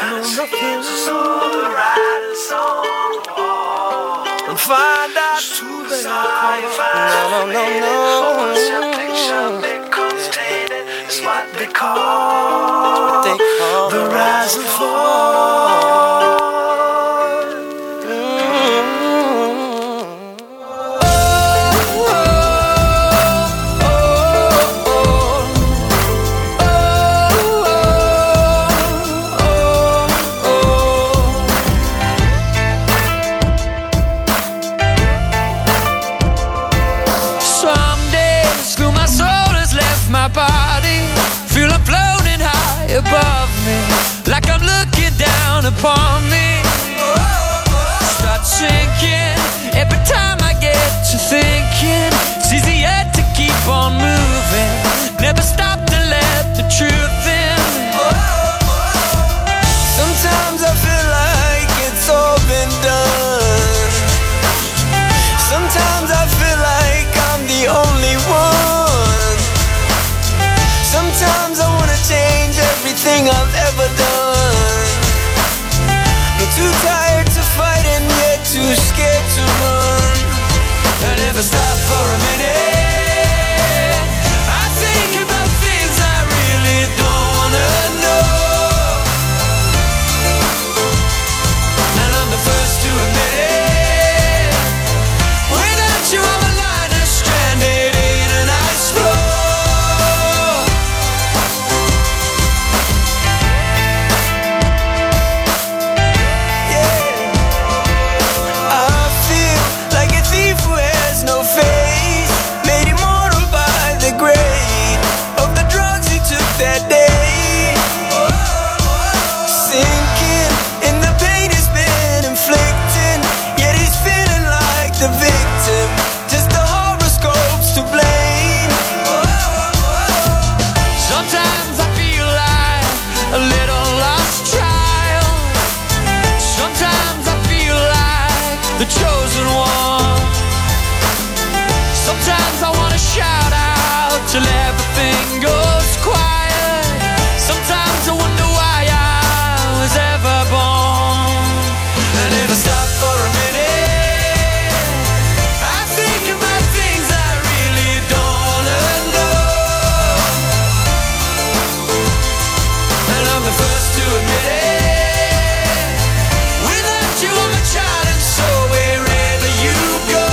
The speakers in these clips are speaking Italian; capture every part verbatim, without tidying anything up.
And find out who they are. No, no, no, no. Once your picture becomes tainted, it's what they call, they call the rise and fall. Above me, like I'm looking down upon me. Start sinking every time I get to thinking. It's easier to keep on moving, never stop to let the truth in. Sometimes I feel like it's all been done. Sometimes I feel like I'm the only one. Sometimes I wanna change everything I've ever done. I'm too tired to fight and yet too scared to run. I never stop for a minute. I think about things I really don't wanna know. And I'm the first to admit it. Without you I'm a liner stranded in an ice floor. That day, sinking in the pain he's been inflicting, yet he's feeling like the victim, just the horoscopes to blame. Sometimes I feel like a little lost child. Sometimes I feel like the chosen one. Sometimes I wanna shout out till everything goes quiet. Sometimes I wonder why I was ever born. I never stop for a minute. I think about things I really don't wanna know. And I'm the first to admit it. Without you I'm a child, and so wherever you go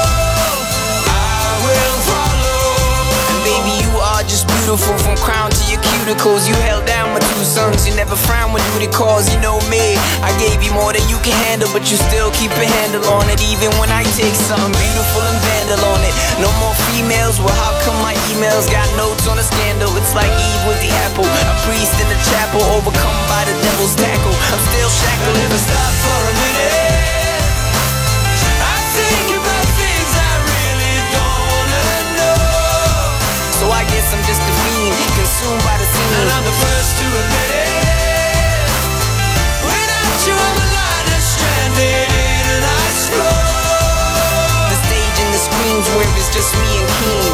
I will follow. And baby you are just beautiful from crown to your cuticles. You held down my two sons, you never frown when duty calls. You know me, I gave you more than you can handle, but you still keep a handle on it. Even when I take something beautiful and vandal on it. No more females, well how come my emails got notes on a scandal? It's like Eve with the apple, a priest in the chapel, overcome by the devil's tackle. I'm still shackled. Never stop for a minute. I think about things I really don't wanna know. So I guess I'm just a fiend, consumed by the scene, and I'm the first to admit it. Without you I'm a liner stranded in an ice floor. The stage and the screams where it's just me and Keen.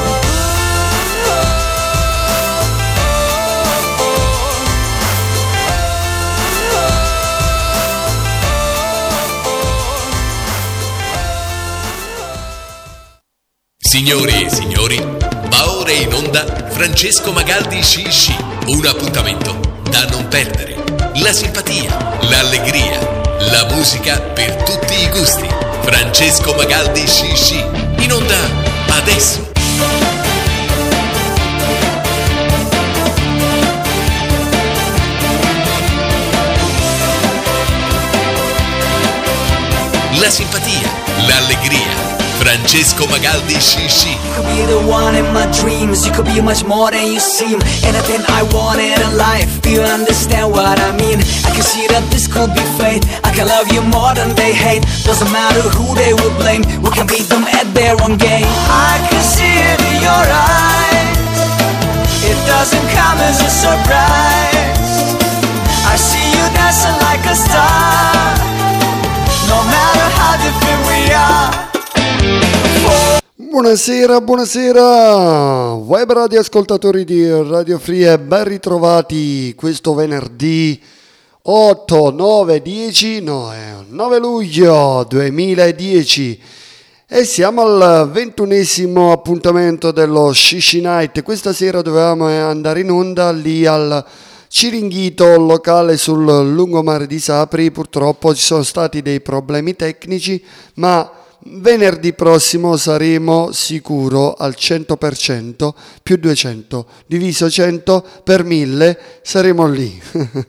Signore e signori, va ora in onda Francesco Magaldi Sci Sci, un appuntamento da non perdere. La simpatia, l'allegria, la musica per tutti i gusti. Francesco Magaldi Sci Sci, in onda adesso. La simpatia, l'allegria. Francesco Magaldi Sci Sci. You could be the one in my dreams. You could be much more than you seem. Anything I wanted in life. Do you understand what I mean? I can see that this could be fate. I can love you more than they hate. Doesn't matter who they will blame. We can beat them at their own game. I can see it in your eyes. It doesn't come as a surprise. I see you dancing like a star. No matter how different we are. Buonasera, buonasera, web radio ascoltatori di Radio Free, ben ritrovati questo venerdì otto, nove, dieci, no, è nove luglio duemiladieci e siamo al ventunesimo appuntamento dello Shishi Night. Questa sera dovevamo andare in onda lì al Ciringhito, locale sul lungomare di Sapri. Purtroppo ci sono stati dei problemi tecnici, ma venerdì prossimo saremo sicuro al cento per cento, più duecento, diviso cento per mille, saremo lì.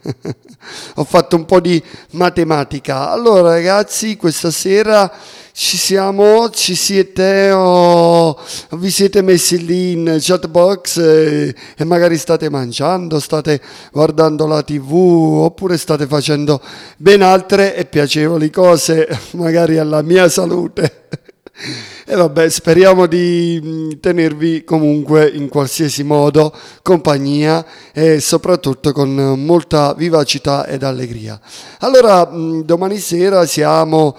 Ho fatto un po' di matematica. Allora ragazzi, questa sera ci siamo, ci siete, oh, vi siete messi lì in chat box e, e magari state mangiando, state guardando la tivù oppure state facendo ben altre e piacevoli cose, magari alla mia salute. E vabbè, speriamo di tenervi comunque in qualsiasi modo compagnia e soprattutto con molta vivacità ed allegria. Allora, domani sera siamo,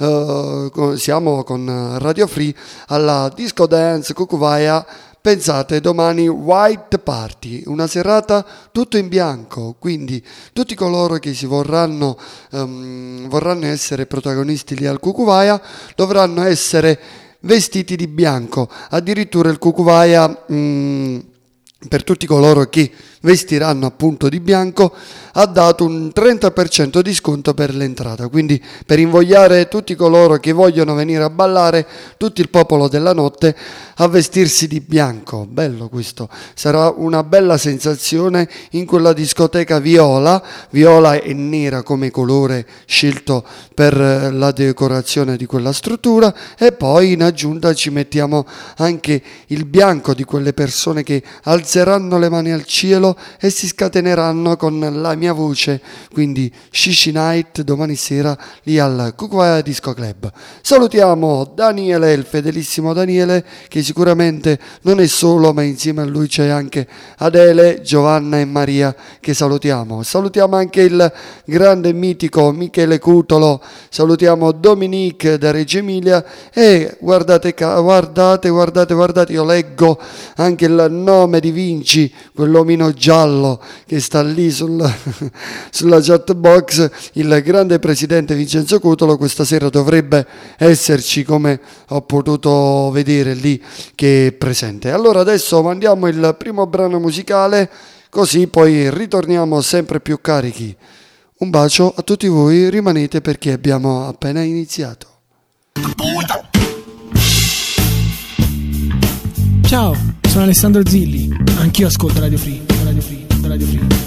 uh, siamo con Radio Free alla Disco Dance Cucuvaia. Pensate, domani White Party, una serata tutto in bianco, quindi tutti coloro che si vorranno, um, vorranno essere protagonisti lì al Cucuvaia dovranno essere vestiti di bianco. Addirittura il Cucuvaia, um, per tutti coloro che vestiranno appunto di bianco, ha dato un trenta per cento di sconto per l'entrata, quindi per invogliare tutti coloro che vogliono venire a ballare, tutto il popolo della notte, a vestirsi di bianco. Bello questo, sarà una bella sensazione in quella discoteca viola, viola e nera come colore scelto per la decorazione di quella struttura, e poi in aggiunta ci mettiamo anche il bianco di quelle persone che alzeranno le mani al cielo e si scateneranno con la mia voce. Quindi Shishi Night domani sera lì al Cucuvaia Disco Club. Salutiamo Daniele, il fedelissimo Daniele, che sicuramente non è solo, ma insieme a lui c'è anche Adele, Giovanna e Maria, che salutiamo. Salutiamo anche il grande e mitico Michele Cutolo, salutiamo Dominique da Reggio Emilia e guardate, guardate, guardate, guardate, io leggo anche il nome di Vinci, quell'omino giallo che sta lì sul, sulla chat box, il grande presidente Vincenzo Cutolo. Questa sera dovrebbe esserci, come ho potuto vedere lì che è presente. Allora adesso mandiamo il primo brano musicale, così poi ritorniamo sempre più carichi. Un bacio a tutti voi, rimanete perché abbiamo appena iniziato. Ciao, sono Alessandro Zilli, anch'io ascolto Radio Free, Radio Free, Radio Free.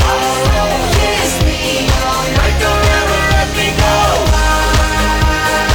Like the river, let me go.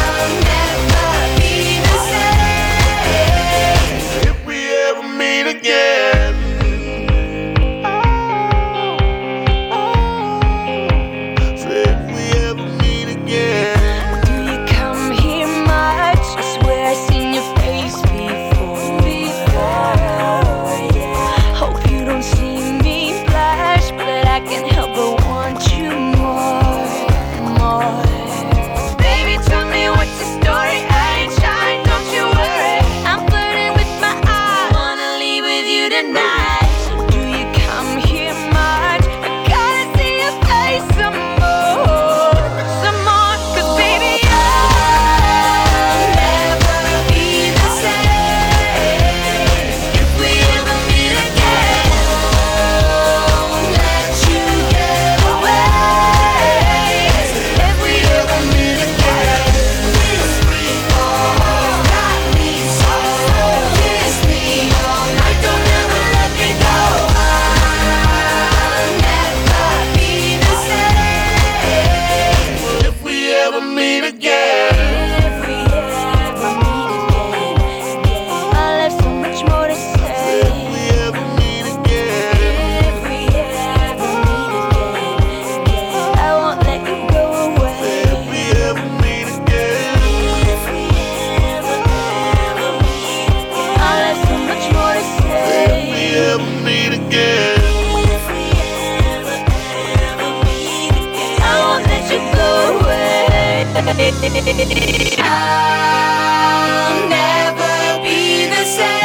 I'll never be the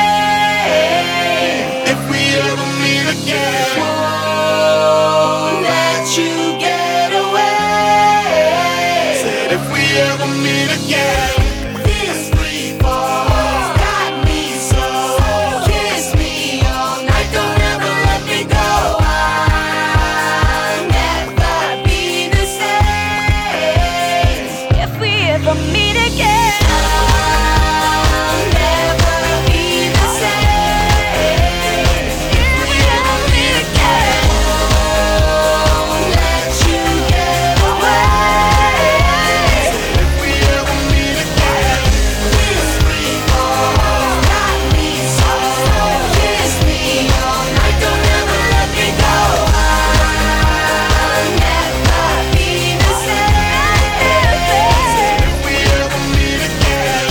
same If we ever meet again, won't let you get away. said if we ever meet again, This free fall got me so. Kiss me all night, don't ever let me go. I'll never be the same if we ever meet again. I'll never be the same if we ever meet again. Won't let you get away. if we ever meet again, This free fall got me so. Kiss me all night, don't ever let me go. I'll never be the same if we ever meet again.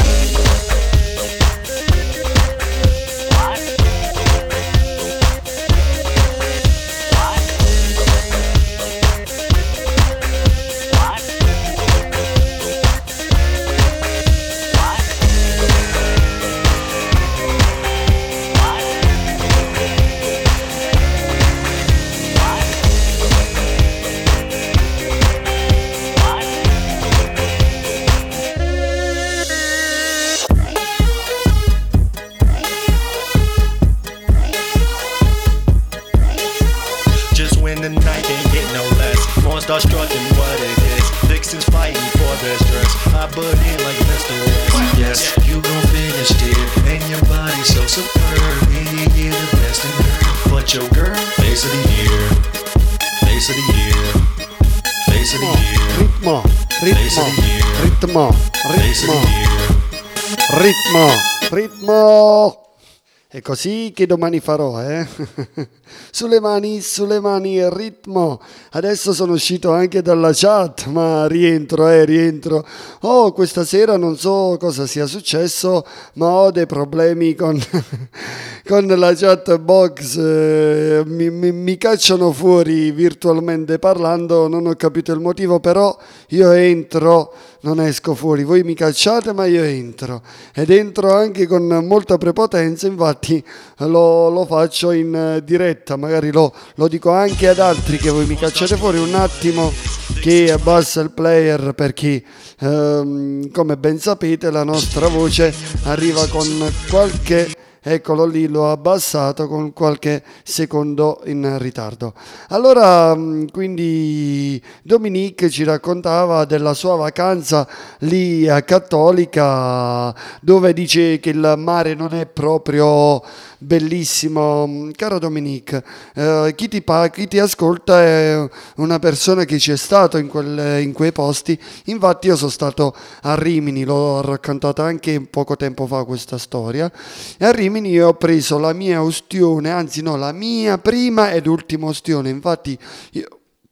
Just when the night ain't get no less, more start struggling what it is. Vixens fighting for their stress. I butt in like Mister West. Yes, you gon' finish it, and your body's so superb. And you get the best in her. But your girl, face of the year, face of the year, face of the year, Ritmo, ritmo, ritmo, face of ritmo, the year. ritmo, ritmo. È così che domani farò, eh? Sulle mani, sulle mani, il ritmo. Adesso sono uscito anche dalla chat, ma rientro, eh, rientro. Oh, questa sera non so cosa sia successo, ma ho dei problemi con, con la chat box. Eh, mi, mi, mi cacciano fuori virtualmente parlando, non ho capito il motivo, però io entro, non esco fuori. Voi mi cacciate, ma io entro. Ed entro anche con molta prepotenza, infatti lo, lo faccio in eh, diretta, magari lo, lo dico anche ad altri che voi mi cacciate fuori. Un attimo che abbassa il player, perché ehm, come ben sapete la nostra voce arriva con qualche... Eccolo lì, l'ho abbassato con qualche secondo in ritardo. Allora, mh, quindi Dominique ci raccontava della sua vacanza lì a Cattolica, dove dice che il mare non è proprio bellissimo. Caro Dominique, eh, chi ti pa- chi ti ascolta è una persona che ci è stato in, quel- in quei posti. Infatti io sono stato a Rimini, l'ho raccontata anche poco tempo fa questa storia. E a Rimini io ho preso la mia ustione, anzi no, la mia prima ed ultima ustione. Infatti io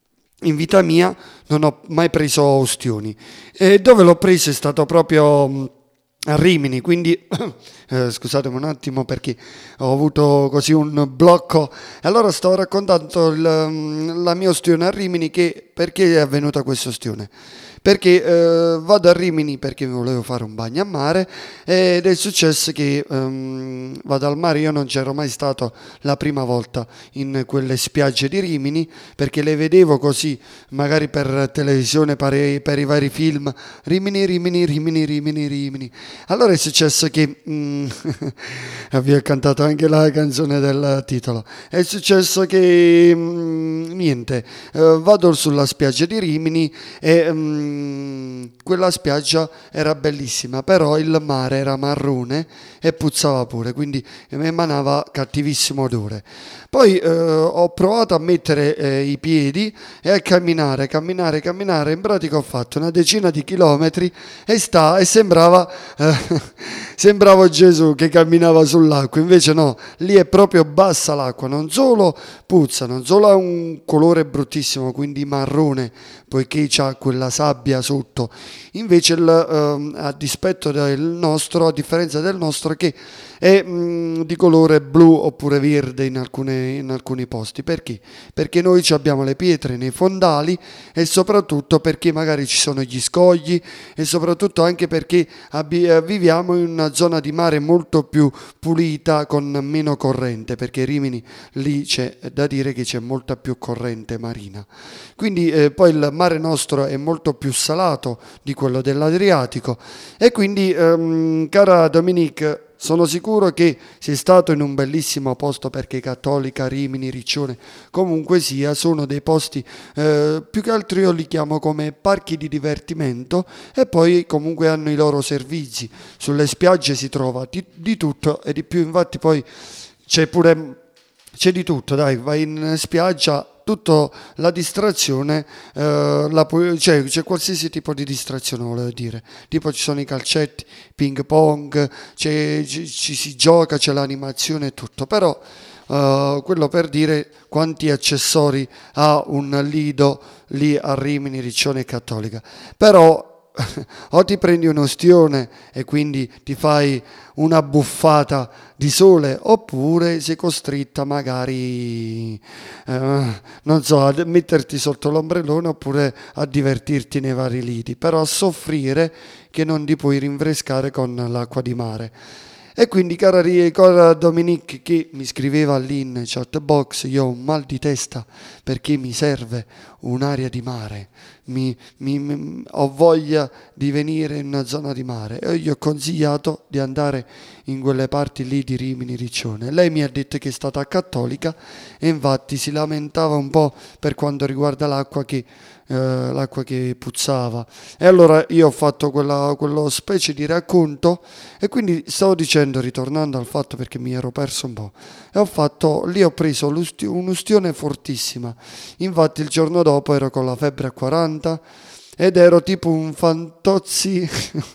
in vita mia non ho mai preso ustioni. E dove l'ho preso è stato proprio mh, a Rimini, quindi eh, scusatemi un attimo perché ho avuto così un blocco. Allora sto raccontando il, mh, la mia ustione a Rimini. Che perché è avvenuta questa ustione? Perché eh, vado a Rimini perché volevo fare un bagno a mare, ed è successo che ehm, vado al mare. Io non c'ero mai stato la prima volta in quelle spiagge di Rimini, perché le vedevo così magari per televisione, per i, per i vari film, Rimini, Rimini, Rimini, Rimini, Rimini. Allora è successo che mm, vi ho cantato anche la canzone del titolo. È successo che mm, niente, eh, vado sulla spiaggia di Rimini e mm, quella spiaggia era bellissima, però il mare era marrone e puzzava pure, quindi mi emanava cattivissimo odore. Poi eh, ho provato a mettere eh, i piedi e a camminare, camminare, camminare. In pratica ho fatto una decina di chilometri e, sta, e sembrava, eh, sembrava Gesù che camminava sull'acqua. Invece no, lì è proprio bassa l'acqua, non solo puzza, non solo ha un colore bruttissimo, quindi marrone, poiché c'ha quella sabbia sotto. Invece il, ehm, a dispetto del nostro, a differenza del nostro, che è mh, di colore blu oppure verde in, alcune, in alcuni posti. Perché? Perché noi ci abbiamo le pietre nei fondali, e soprattutto perché magari ci sono gli scogli, e soprattutto anche perché abbi- eh, viviamo in una zona di mare molto più pulita, con meno corrente, perché Rimini lì c'è da dire che c'è molta più corrente marina. Quindi eh, poi il mare nostro è molto più salato di quello dell'Adriatico, e quindi ehm, cara Dominique, sono sicuro che sei stato in un bellissimo posto, perché Cattolica, Rimini, Riccione, comunque sia, sono dei posti, eh, più che altro io li chiamo come parchi di divertimento, e poi comunque hanno i loro servizi. Sulle spiagge si trova di, di tutto e di più, infatti poi c'è pure, c'è di tutto, dai, vai in spiaggia, tutto la distrazione, eh, la pu- cioè, c'è qualsiasi tipo di distrazione, volevo dire, tipo ci sono i calcetti, ping pong, c'è, ci, ci si gioca, c'è l'animazione e tutto, però eh, quello per dire quanti accessori ha un lido lì a Rimini, Riccione e Cattolica. Però o ti prendi un ostione e quindi ti fai una buffata di sole, oppure sei costretta magari eh, non so, a metterti sotto l'ombrellone, oppure a divertirti nei vari lidi, però a soffrire che non ti puoi rinfrescare con l'acqua di mare. E quindi cara, cara Dominique, che mi scriveva lì in chat box, io ho un mal di testa perché mi serve un'area di mare, mi, mi, mi, ho voglia di venire in una zona di mare, e io gli ho consigliato di andare in quelle parti lì di Rimini, Riccione. Lei mi ha detto che è stata cattolica, e infatti si lamentava un po' per quanto riguarda l'acqua, che eh, l'acqua che puzzava. E allora io ho fatto quella, quello specie di racconto, e quindi stavo dicendo, ritornando al fatto, perché mi ero perso un po', e ho fatto, lì ho preso un'ustione fortissima. Infatti il giorno dopo ero con la febbre a quaranta, ed ero tipo un Fantozzi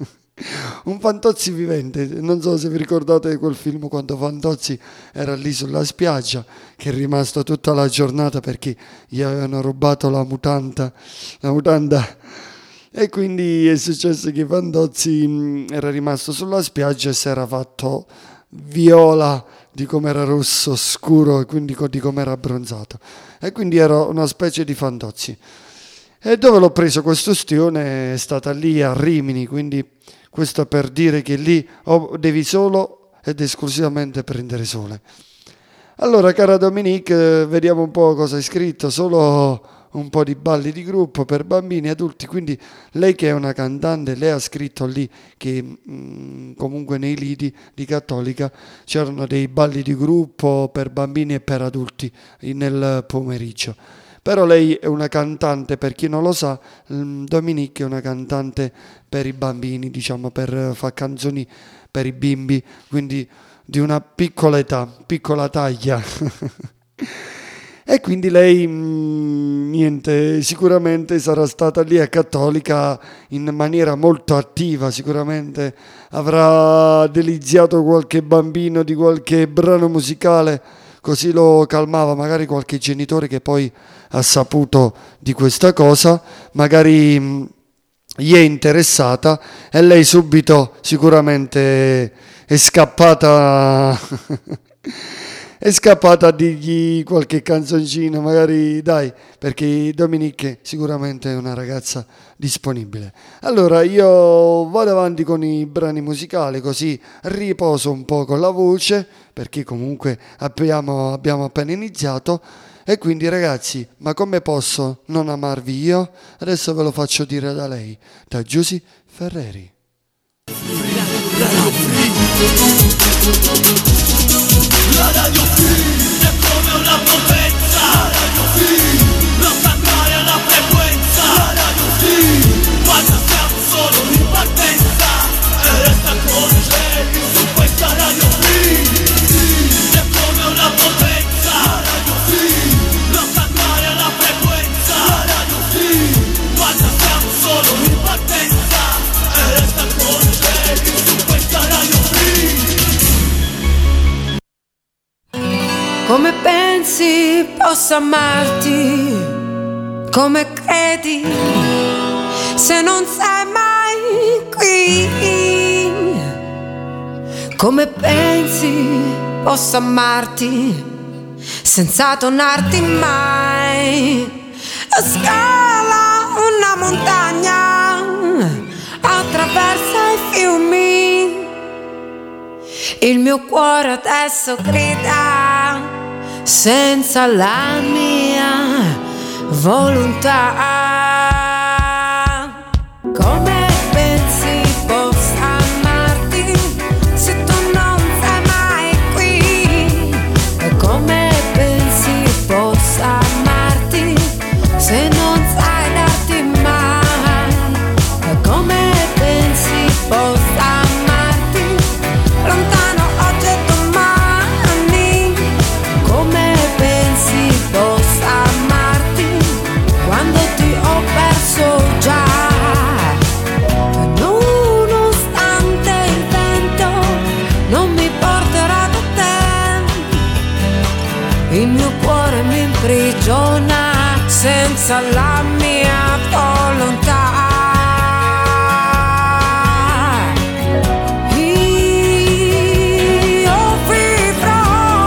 un Fantozzi vivente. Non so se vi ricordate di quel film, quando Fantozzi era lì sulla spiaggia, che è rimasto tutta la giornata perché gli avevano rubato la mutanda la mutanda e quindi è successo che Fantozzi mh, era rimasto sulla spiaggia e si era fatto viola di come era rosso scuro, e quindi di come era abbronzato, e quindi ero una specie di Fantozzi. E dove l'ho preso questo ustione? È stata lì a Rimini, quindi questo per dire che lì oh, devi solo ed esclusivamente prendere sole. Allora, cara Dominique, vediamo un po' cosa hai scritto. Solo un po' di balli di gruppo per bambini e adulti, quindi lei che è una cantante, lei ha scritto lì che mh, comunque nei lidi di Cattolica c'erano dei balli di gruppo per bambini e per adulti nel pomeriggio. Però lei è una cantante, per chi non lo sa, Dominique è una cantante per i bambini, diciamo, per fare canzoni per i bimbi, quindi di una piccola età, piccola taglia. E quindi lei, mh, niente, sicuramente sarà stata lì a Cattolica in maniera molto attiva, sicuramente avrà deliziato qualche bambino di qualche brano musicale, così lo calmava, magari qualche genitore che poi ha saputo di questa cosa, magari mh, gli è interessata, e lei subito sicuramente è scappata è scappata a dirgli qualche canzoncina, magari, dai, perché Dominique sicuramente è una ragazza disponibile. Allora io vado avanti con i brani musicali, così riposo un po' con la voce, perché comunque abbiamo, abbiamo appena iniziato. E quindi ragazzi, ma come posso non amarvi io? Adesso ve lo faccio dire da lei, da Giusy Ferreri. La Radio Free è come una potenza. La Radio Free non cambiare alla frequenza. La Radio Free quando siamo solo in partenza, e resta con geni su questa Radio Free. È come una potenza. La Radio Free non cambiare alla frequenza. La Radio Free quando siamo solo in partenza, e resta con geni su questa Radio Free. Come pensi possa amarti Come credi se non sei mai qui? Come pensi posso amarti senza tornarti mai? Scala una montagna, attraversa i fiumi. Il mio cuore adesso grida senza la mia volontà. Come pensi possa amarti se tu non sei mai qui? E come pensi possa amarti se non sai darti mai? E come pensi possa amarti lontano oggi e domani? Come pensi possa amarti quando ti ho perso già? Nonostante il vento non mi porterà da te, il mio cuore mi imprigiona senza la mia volontà. Io vivrò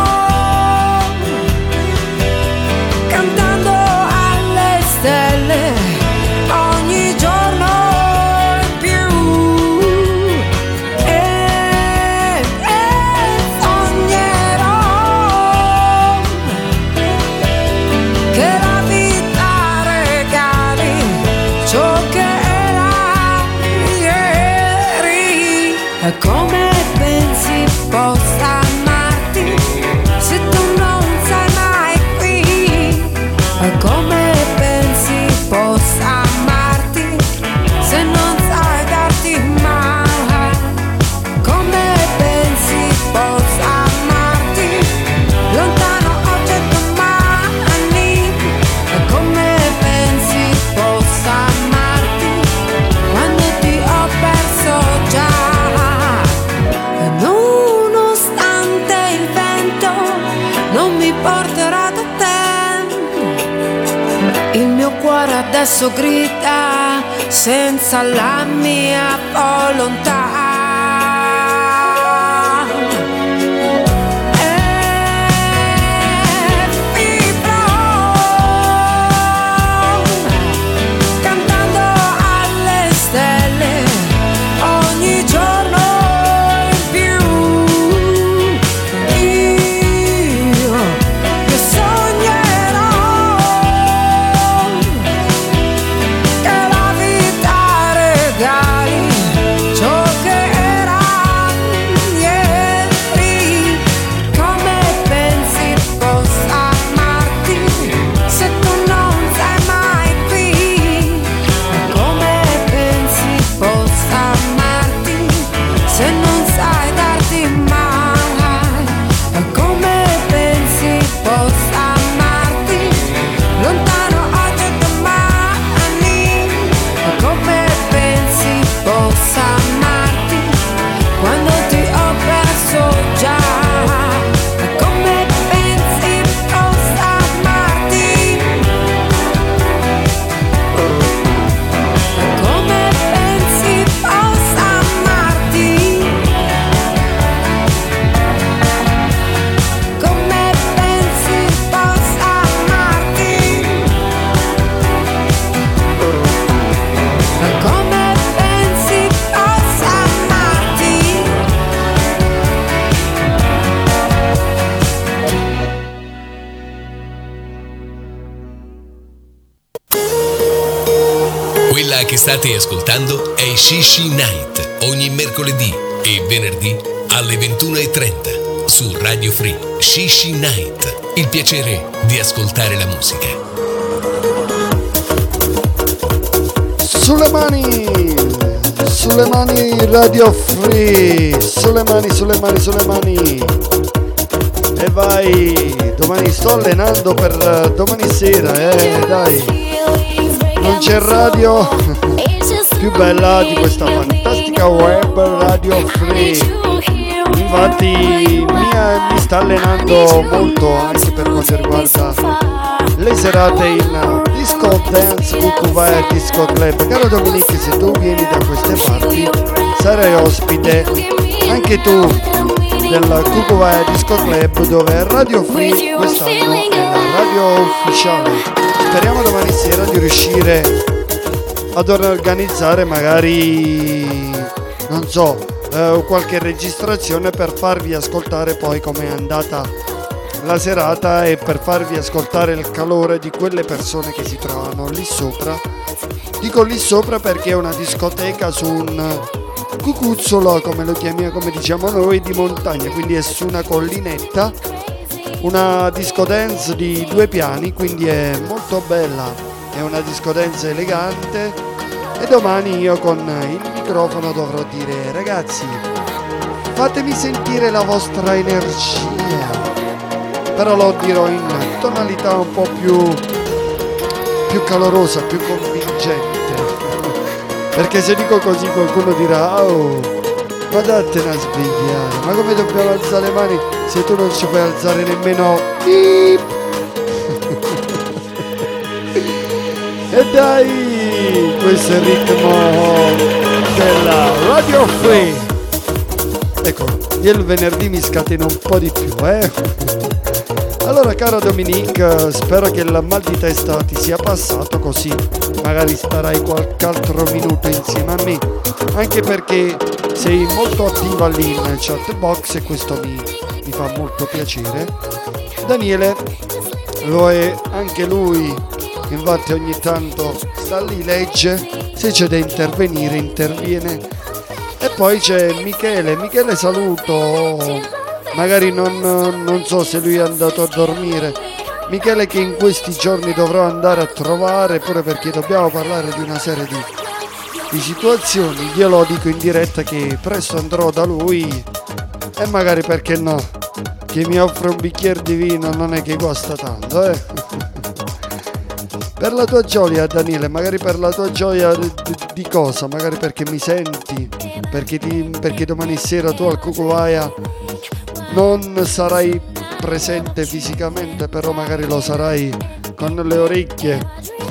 cantando alle stelle ogni giorno in più e, e sognerò che la vita regali ciò che era ieri. E come pensi possa amarti se tu non sei mai qui? E come pensi possa amarti se non sai darti mai? Come pensi possa amarti lontano oggi e domani? E come pensi possa amarti quando ti ho perso già? E nonostante il vento non mi porterà da te, il mio cuore adesso grida senza la mia volontà. E vivrò cantando alle stelle ogni giorno in più. Io, io sognerò che la vita regali ciò che era ieri. Come pensi possa amarti se tu non sei mai qui? E come pensi possa amarti se non sai darti mai? E come pensi possa amarti lontano oggi e domani? E come pensi possa amarti quando ti ho perso già? E come pensi possa amarti? E come pensi possa amarti? Come pensi possa amarti? E come pensi possa amarti? Quella che state ascoltando è Shishi Night, ogni mercoledì e venerdì alle ventuno e trenta su Radio Free. Shishi Night, il piacere di ascoltare la musica. Sulle mani, sulle mani Radio Free, sulle mani, sulle mani, sulle mani. E vai, domani sto allenando per eh, domani sera, eh, dai. Non c'è radio più bella di questa fantastica web Radio Free. Infatti mi, mi sta allenando molto anche per quanto riguarda le serate in Disco Dance Cucuvaya Disco Club. Caro Dominique, se tu vieni da queste parti sarai ospite anche tu del Cucuvaya Disco Club, dove Radio Free quest'anno è la radio ufficiale. Speriamo domani sera di riuscire ad organizzare magari, non so, eh, qualche registrazione per farvi ascoltare poi com'è andata la serata e per farvi ascoltare il calore di quelle persone che si trovano lì sopra. Dico lì sopra perché è una discoteca su un cucuzzolo, come lo chiamiamo, come diciamo noi, di montagna, quindi è su una collinetta, una disco dance di due piani, quindi è molto bella, è una disco dance elegante. E domani io con il microfono dovrò dire: ragazzi, fatemi sentire la vostra energia, però lo dirò in tonalità un po' più più calorosa, più convincente, perché se dico così qualcuno dirà: oh, ma dattene a svegliare, ma come dobbiamo alzare le mani se tu non ci puoi alzare nemmeno beep? E dai, questo è il ritmo della Radio Free. Ecco, io il venerdì mi scateno un po' di più, eh. Allora, caro Dominique, spero che il mal di testa ti sia passato, così magari starai qualche altro minuto insieme a me, anche perché sei molto attiva lì in chat box e questo mi, mi fa molto piacere. Daniele lo è anche lui, infatti ogni tanto sta lì, legge, se c'è da intervenire interviene. E poi c'è Michele, Michele saluto, magari non, non so se lui è andato a dormire, Michele che in questi giorni dovrò andare a trovare, pure perché dobbiamo parlare di una serie di, di situazioni. Glielo dico in diretta che presto andrò da lui e magari, perché no, che mi offre un bicchiere di vino, non è che guasta tanto, eh. Per la tua gioia, Daniele, magari per la tua gioia di, di cosa? Magari perché mi senti, perché, ti, perché domani sera tu al Cucuvaya non sarai presente fisicamente, però magari lo sarai con le orecchie.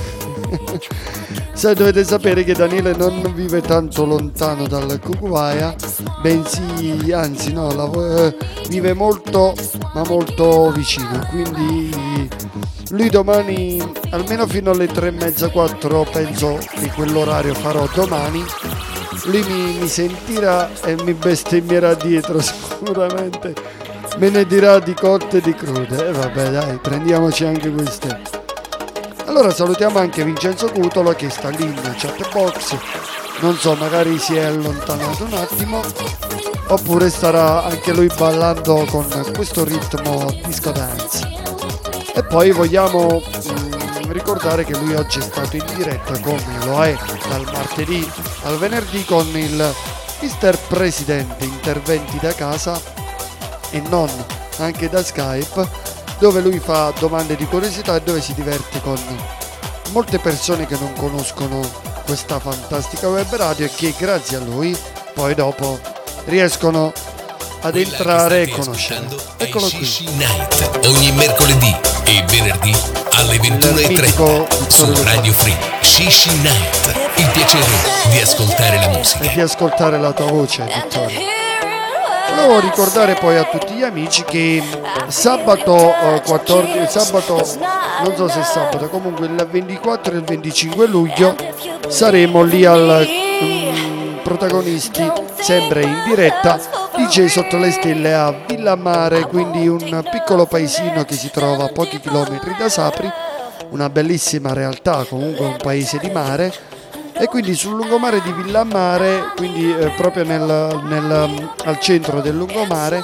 Sai, dovete sapere che Daniele non vive tanto lontano dal Cucuvaya, bensì, anzi no, la, eh, vive molto ma molto vicino, quindi lui domani almeno fino alle tre e mezza, quattro, penso che quell'orario farò domani, lui mi, mi sentirà e mi bestemmierà dietro sicuramente, me ne dirà di cotte e di crude. E vabbè, dai, prendiamoci anche queste. Allora salutiamo anche Vincenzo Cutolo che sta lì in chat box, non so, magari si è allontanato un attimo oppure starà anche lui ballando con questo ritmo disco dance. E poi vogliamo mh, ricordare che lui oggi è stato in diretta, come lo è dal martedì al venerdì, con il mister Presidente, interventi da casa e non, anche da Skype, dove lui fa domande di curiosità e dove si diverte con molte persone che non conoscono questa fantastica web radio e che grazie a lui poi dopo riescono ad Quella entrare e che state conoscere. ascoltando è Eccolo Shishi qui. Night, ogni mercoledì e venerdì alle ventuno e trenta su Radio Free. Shishi Night, il piacere di ascoltare la musica. E di ascoltare la tua voce, Vittorio. Volevo ricordare poi a tutti gli amici che sabato eh, quattordici, sabato, non so se è sabato, comunque il ventiquattro e il venticinque luglio saremo lì al mm, protagonisti, sempre in diretta, D J Sotto le Stelle a Villamare, quindi un piccolo paesino che si trova a pochi chilometri da Sapri, una bellissima realtà, comunque un paese di mare. E quindi sul lungomare di Villamare, quindi eh, proprio nel, nel, al centro del lungomare,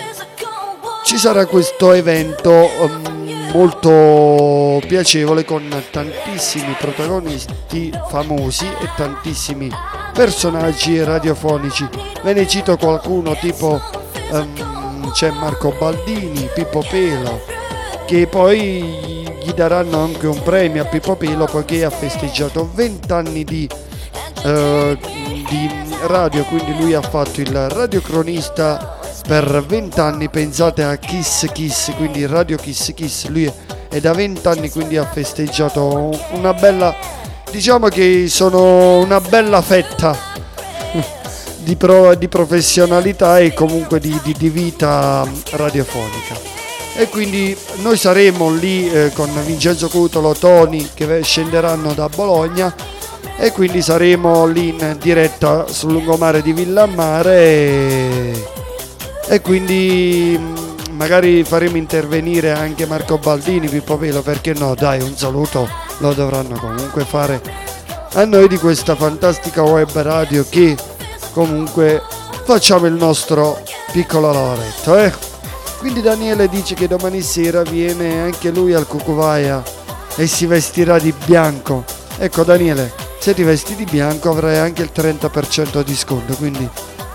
ci sarà questo evento um, molto piacevole con tantissimi protagonisti famosi e tantissimi personaggi radiofonici. Ve ne cito qualcuno, tipo um, c'è Marco Baldini, Pippo Pelo, che poi gli daranno anche un premio a Pippo Pelo poiché ha festeggiato venti anni di, uh, di radio, quindi lui ha fatto il radiocronista per venti anni, pensate a Kiss Kiss, quindi Radio Kiss Kiss, lui e da venti anni quindi ha festeggiato una bella, diciamo che sono una bella fetta di, pro, di professionalità e comunque di, di, di vita radiofonica. E quindi noi saremo lì eh, con Vincenzo Cutolo, Toni che scenderanno da Bologna, e quindi saremo lì in diretta sul lungomare di Villammare e, e quindi magari faremo intervenire anche Marco Baldini, Pippo Velo, perché no, dai, un saluto lo dovranno comunque fare a noi di questa fantastica web radio che comunque facciamo il nostro piccolo lavoretto, eh? Quindi Daniele dice che domani sera viene anche lui al Cucuvaia e si vestirà di bianco. Ecco Daniele, se ti vesti di bianco avrai anche il trenta per cento di sconto, quindi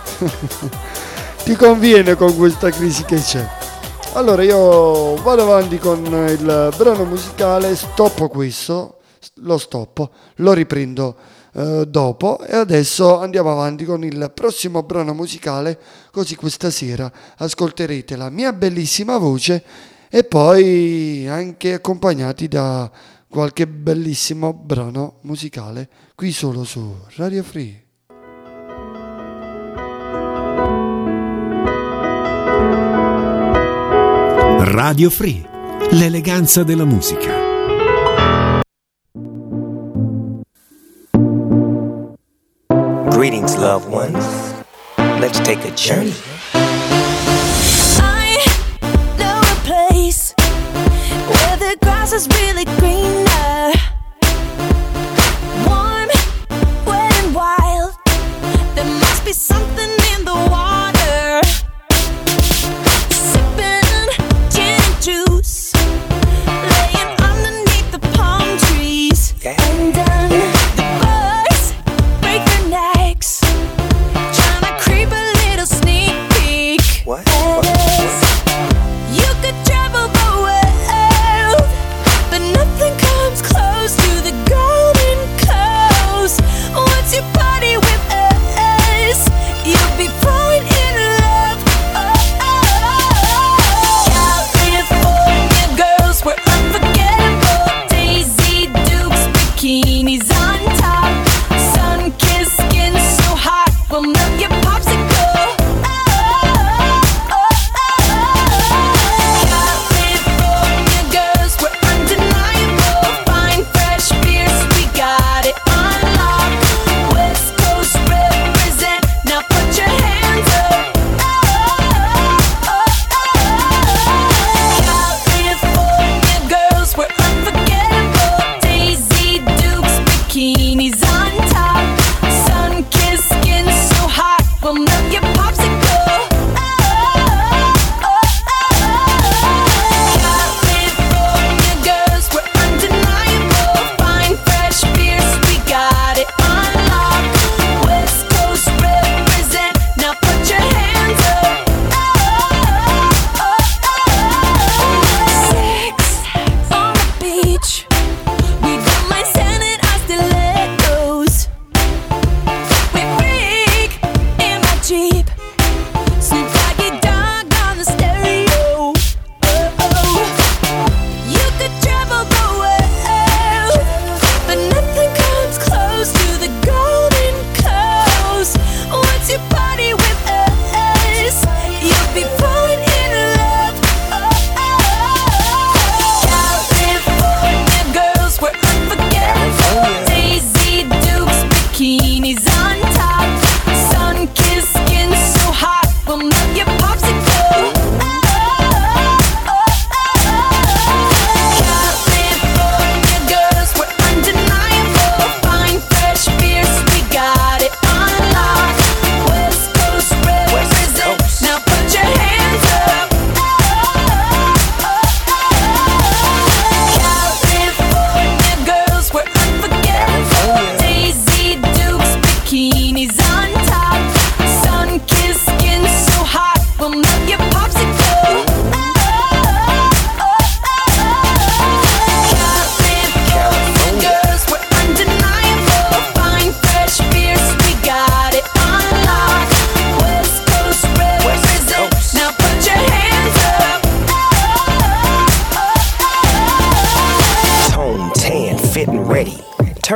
ti conviene con questa crisi che c'è. Allora io vado avanti con il brano musicale, stoppo questo, lo stoppo, lo riprendo eh, dopo, e adesso andiamo avanti con il prossimo brano musicale, così questa sera ascolterete la mia bellissima voce e poi anche accompagnati da qualche bellissimo brano musicale qui solo su Radio Free. Radio Free, l'eleganza della musica. Greetings, loved ones. Let's take a journey. I know a place where the grass is really greener, warm, wet and wild. There must be something in the water. Sipping gin and juice, laying underneath the palm trees. Okay. And um, the birds break their necks, trying to creep a little sneak peek. What? At us. You could travel the world, but nothing comes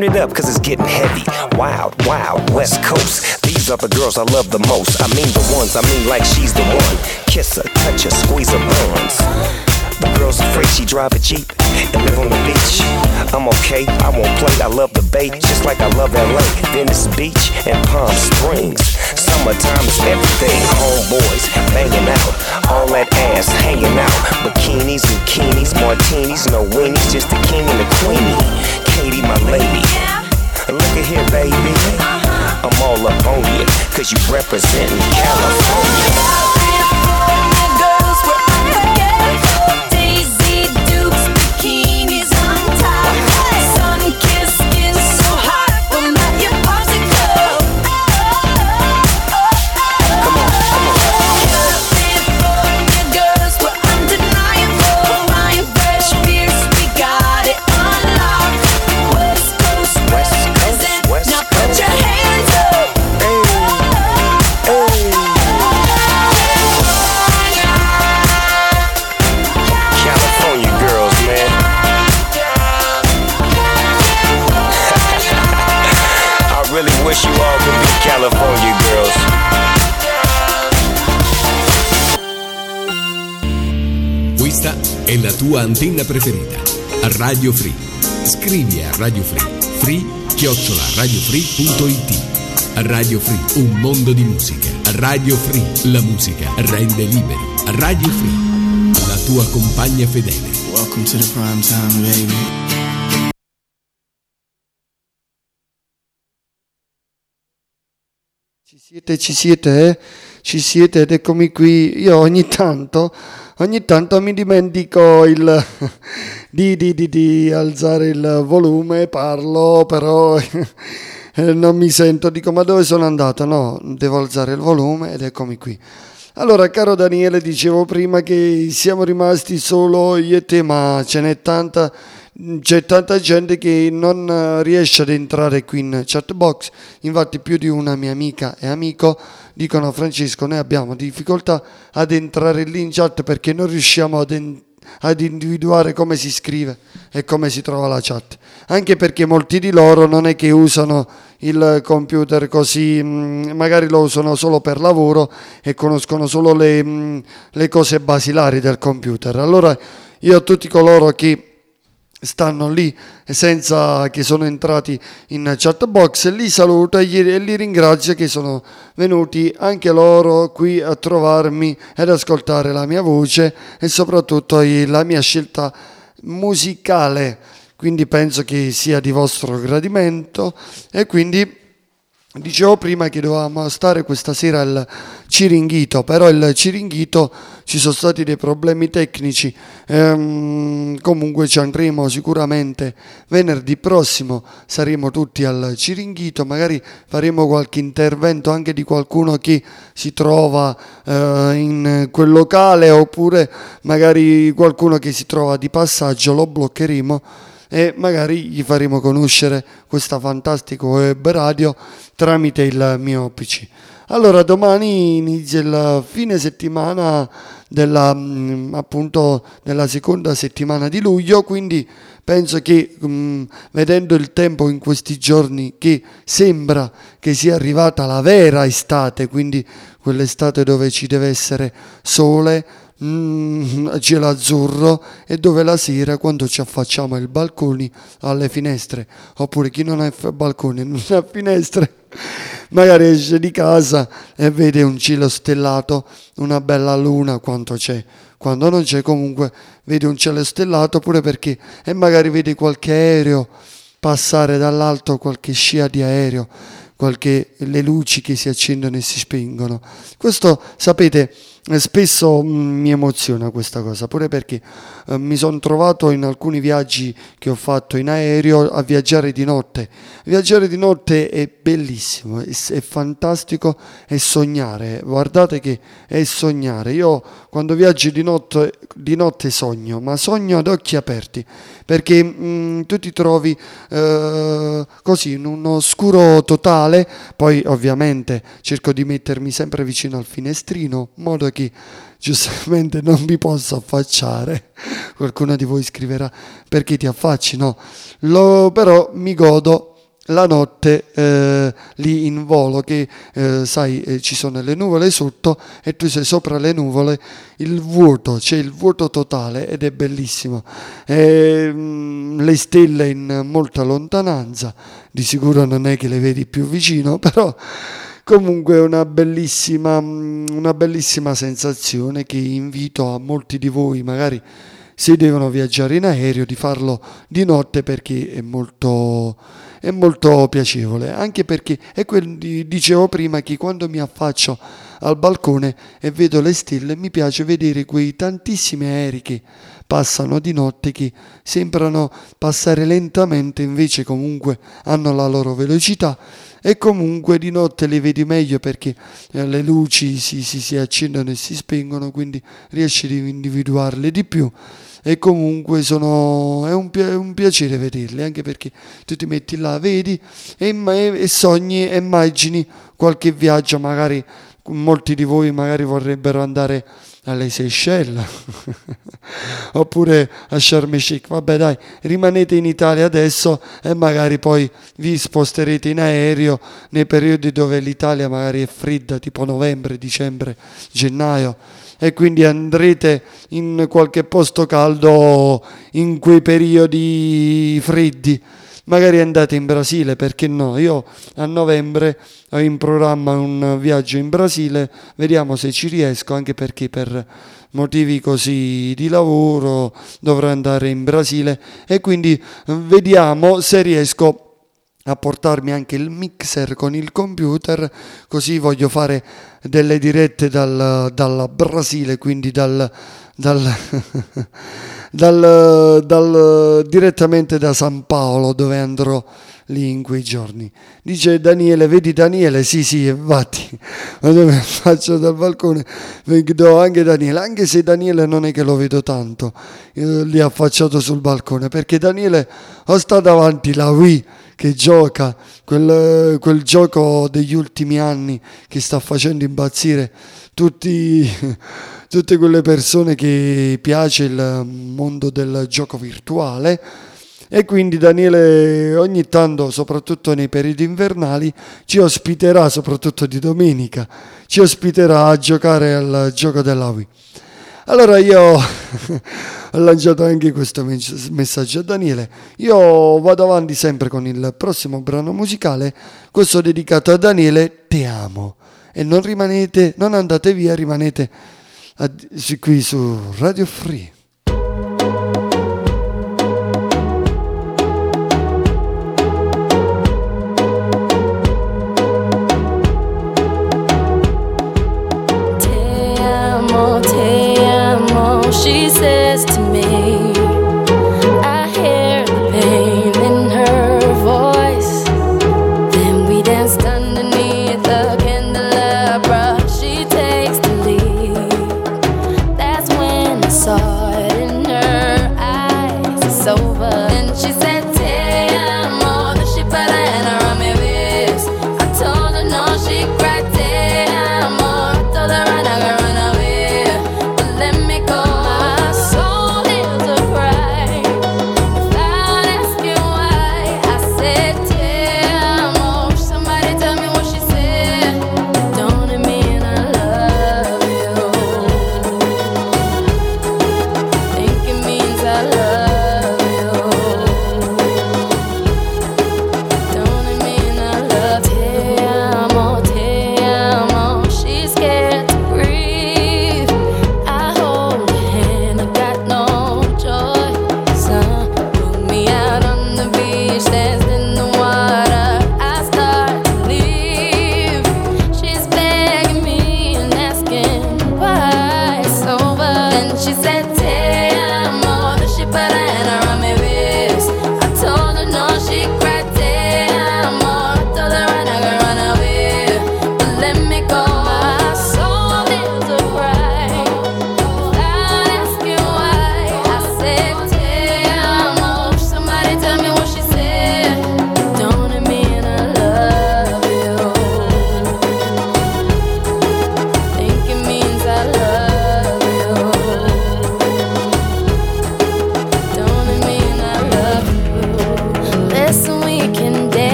Turn it up cause it's getting heavy. Wild, wild, West Coast. These are the girls I love the most. I mean the ones, I mean like she's the one. Kiss her, touch her, squeeze her buns. The girl's afraid she drive a Jeep and live on the beach. I'm okay, I won't play, I love the bay, just like I love L A, Venice Beach and Palm Springs. Summertime is everything, homeboys banging out, all that ass hanging out. Bikinis, bikinis, martinis, no weenies, just the king and the queenie. Katie, my lady, look at here, baby, I'm all up on you, cause you representing California. Wish you all could be California girls. Questa è la tua antenna preferita. Radio Free. Scrivi a Radio Free. Free chiocciola radiofree punto it. Radio Free, un mondo di musica. Radio Free, la musica rende liberi. Radio Free, la tua compagna fedele. Welcome to the prime time, baby. Ci siete, ci siete, eh? Ci siete ed eccomi qui. Io ogni tanto, ogni tanto mi dimentico il, di, di, di, di alzare il volume, parlo, però non mi sento, dico ma dove sono andato? No, devo alzare il volume ed eccomi qui. Allora, caro Daniele, dicevo prima che siamo rimasti solo io e te, ma ce n'è tanta... C'è tanta gente che non riesce ad entrare qui in chat box, infatti più di una mia amica e amico dicono a Francesco noi abbiamo difficoltà ad entrare lì in chat perché non riusciamo ad, en- ad individuare come si scrive e come si trova la chat, anche perché molti di loro non è che usano il computer così, mh, magari lo usano solo per lavoro e conoscono solo le, mh, le cose basilari del computer. Allora io a tutti coloro che stanno lì senza che sono entrati in chat box li saluto e, gli, e li ringrazio che sono venuti anche loro qui a trovarmi ed ascoltare la mia voce e soprattutto la mia scelta musicale, quindi penso che sia di vostro gradimento. E quindi dicevo prima che dovevamo stare questa sera al Ciringhito, però il Ciringhito ci sono stati dei problemi tecnici, ehm, comunque ci andremo sicuramente venerdì prossimo, saremo tutti al Ciringhito, magari faremo qualche intervento anche di qualcuno che si trova eh, in quel locale, oppure magari qualcuno che si trova di passaggio lo bloccheremo e magari gli faremo conoscere questa fantastica web radio tramite il mio P C. Allora, domani inizia il fine settimana della, appunto, della seconda settimana di luglio, quindi penso che mh, vedendo il tempo in questi giorni che sembra che sia arrivata la vera estate, quindi quell'estate dove ci deve essere sole, Mm, cielo azzurro e dove la sera quando ci affacciamo ai balconi, alle finestre, oppure chi non ha balconi non ha finestre, magari esce di casa e vede un cielo stellato, una bella luna, quanto c'è, quando non c'è comunque vede un cielo stellato, pure perché e magari vede qualche aereo passare dall'alto, qualche scia di aereo, qualche le luci che si accendono e si spengono. Questo sapete, spesso mi emoziona questa cosa, pure perché eh, mi sono trovato in alcuni viaggi che ho fatto in aereo a viaggiare di notte. Viaggiare di notte è bellissimo, è, è fantastico, è sognare. Guardate che è sognare. Io quando viaggio di notte, di notte sogno, ma sogno ad occhi aperti, perché mh, tu ti trovi eh, così in un oscuro totale. Poi ovviamente cerco di mettermi sempre vicino al finestrino, in modo che giustamente non vi posso affacciare. Qualcuno di voi scriverà perché ti affacci, no, Lo, però mi godo la notte eh, lì in volo che eh, sai eh, ci sono le nuvole sotto e tu sei sopra le nuvole, il vuoto, c'è il vuoto totale ed è bellissimo. E, mh, le stelle in molta lontananza, di sicuro non è che le vedi più vicino, però comunque è una bellissima, una bellissima sensazione che invito a molti di voi, magari se devono viaggiare in aereo, di farlo di notte, perché è molto, è molto piacevole, anche perché è quel dicevo prima che quando mi affaccio al balcone e vedo le stelle mi piace vedere quei tantissimi aerei che passano di notte, che sembrano passare lentamente, invece comunque hanno la loro velocità, e comunque di notte le vedi meglio perché eh, le luci si, si, si accendono e si spengono, quindi riesci ad individuarle di più. E comunque sono, è un, è un piacere vederli, anche perché tu ti metti là, vedi e, e sogni e immagini qualche viaggio. Magari molti di voi magari vorrebbero andare alle Seychelles oppure a Sharm el Sheikh. Vabbè, dai, rimanete in Italia adesso e magari poi vi sposterete in aereo nei periodi dove l'Italia magari è fredda, tipo novembre, dicembre, gennaio, e quindi andrete in qualche posto caldo in quei periodi freddi. Magari andate in Brasile, perché no? Io a novembre ho in programma un viaggio in Brasile, vediamo se ci riesco, anche perché per motivi così di lavoro dovrò andare in Brasile, e quindi vediamo se riesco a portarmi anche il mixer con il computer, così voglio fare delle dirette dal, dal Brasile, quindi dal, dal, dal, dal direttamente da San Paolo, dove andrò lì in quei giorni. Dice Daniele, vedi Daniele? Sì, sì, infatti, quando mi faccio dal balcone vedo anche Daniele, anche se Daniele non è che lo vedo tanto eh, lì affacciato sul balcone, perché Daniele o sta davanti la Wii che gioca, quel, quel gioco degli ultimi anni che sta facendo impazzire tutti, tutte quelle persone che piace il mondo del gioco virtuale. E quindi Daniele ogni tanto, soprattutto nei periodi invernali, ci ospiterà, soprattutto di domenica, ci ospiterà a giocare al gioco della Wii. Allora io ho lanciato anche questo messaggio a Daniele. Io vado avanti sempre con il prossimo brano musicale, questo dedicato a Daniele, Te amo. E non rimanete, non andate via, rimanete a, qui su Radio Free. She says to me, I hear the pain in her voice. Then we danced underneath the candelabra. She takes the lead. That's when I saw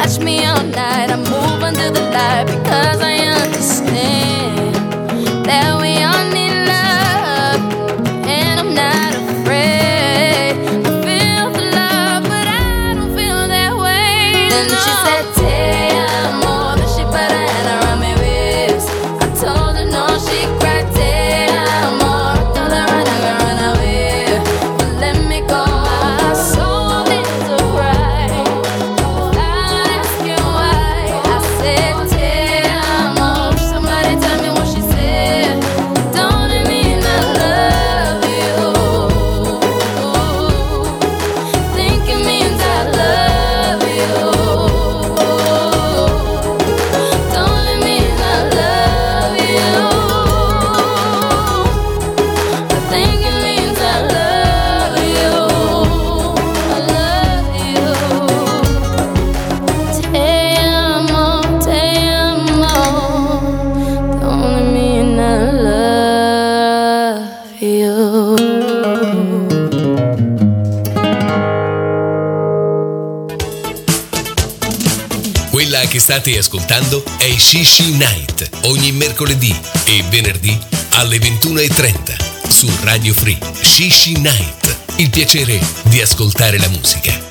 watch me all night. I move under the light because I understand that we all need love, and I'm not afraid. I feel the love, but I don't feel that way. Then she said, te amo, then she put her hand around my waist. I told her no, she cried, te amo. I told her run away, run away, but let me go. My soul is a cry without asking why. I said, te amo. Somebody tell me what she said. Don't it mean I love you? Think it means I love you. Don't it mean I love you? I think it means I love you. I love you. Te amo, te amo. Don't it mean I love you? Quella che state ascoltando è Shishi Night, ogni mercoledì e venerdì alle ventuno e trenta su Radio Free. Shishi Night, il piacere di ascoltare la musica.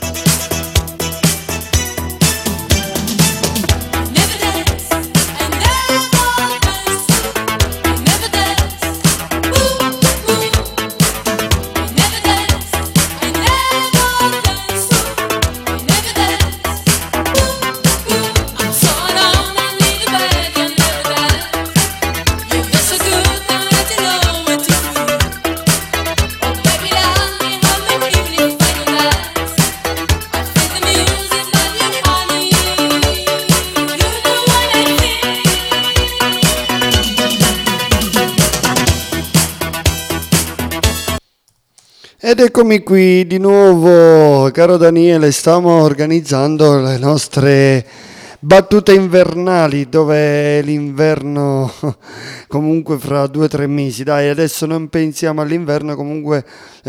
Ed eccomi qui di nuovo, caro Daniele, stiamo organizzando le nostre battute invernali, dove l'inverno comunque fra due o tre mesi, dai, adesso non pensiamo all'inverno, comunque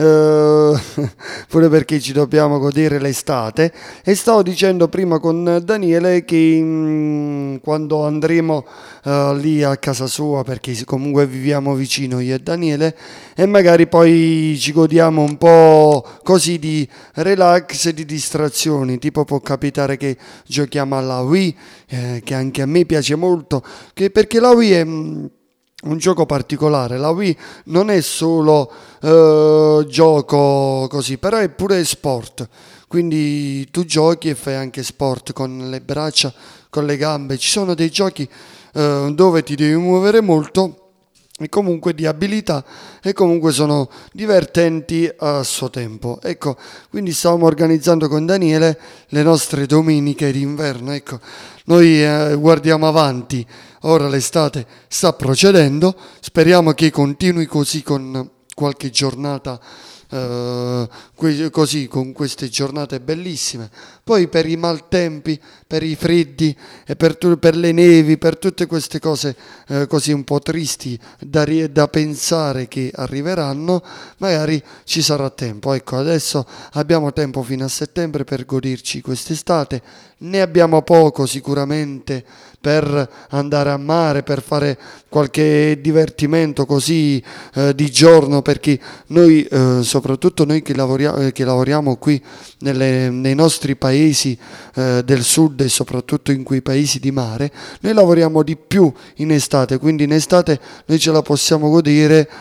eh, pure perché ci dobbiamo godere l'estate. E stavo dicendo prima con Daniele che mh, quando andremo uh, lì a casa sua, perché comunque viviamo vicino io e Daniele, e magari poi ci godiamo un po' così di relax e di distrazioni, tipo può capitare che giochiamo alla Wii, eh, che anche a me piace molto, che perché la Wii è mh, un gioco particolare. La Wii non è solo uh, gioco così, però è pure sport, quindi tu giochi e fai anche sport con le braccia, con le gambe. Ci sono dei giochi uh, dove ti devi muovere molto e comunque di abilità, e comunque sono divertenti a suo tempo. Ecco, quindi stavamo organizzando con Daniele le nostre domeniche d'inverno. Ecco, noi eh, guardiamo avanti, ora l'estate sta procedendo, speriamo che continui così con qualche giornata Uh, così, con queste giornate bellissime. Poi per i maltempi, per i freddi e per, tu, per le nevi, per tutte queste cose uh, così un po' tristi da, da pensare che arriveranno, magari ci sarà tempo. Ecco, adesso abbiamo tempo fino a settembre per goderci quest'estate, ne abbiamo poco sicuramente per andare a mare, per fare qualche divertimento così eh, di giorno, perché noi eh, soprattutto noi che lavoriamo, eh, che lavoriamo qui nelle, nei nostri paesi eh, del sud, e soprattutto in quei paesi di mare, noi lavoriamo di più in estate, quindi in estate noi ce la possiamo godere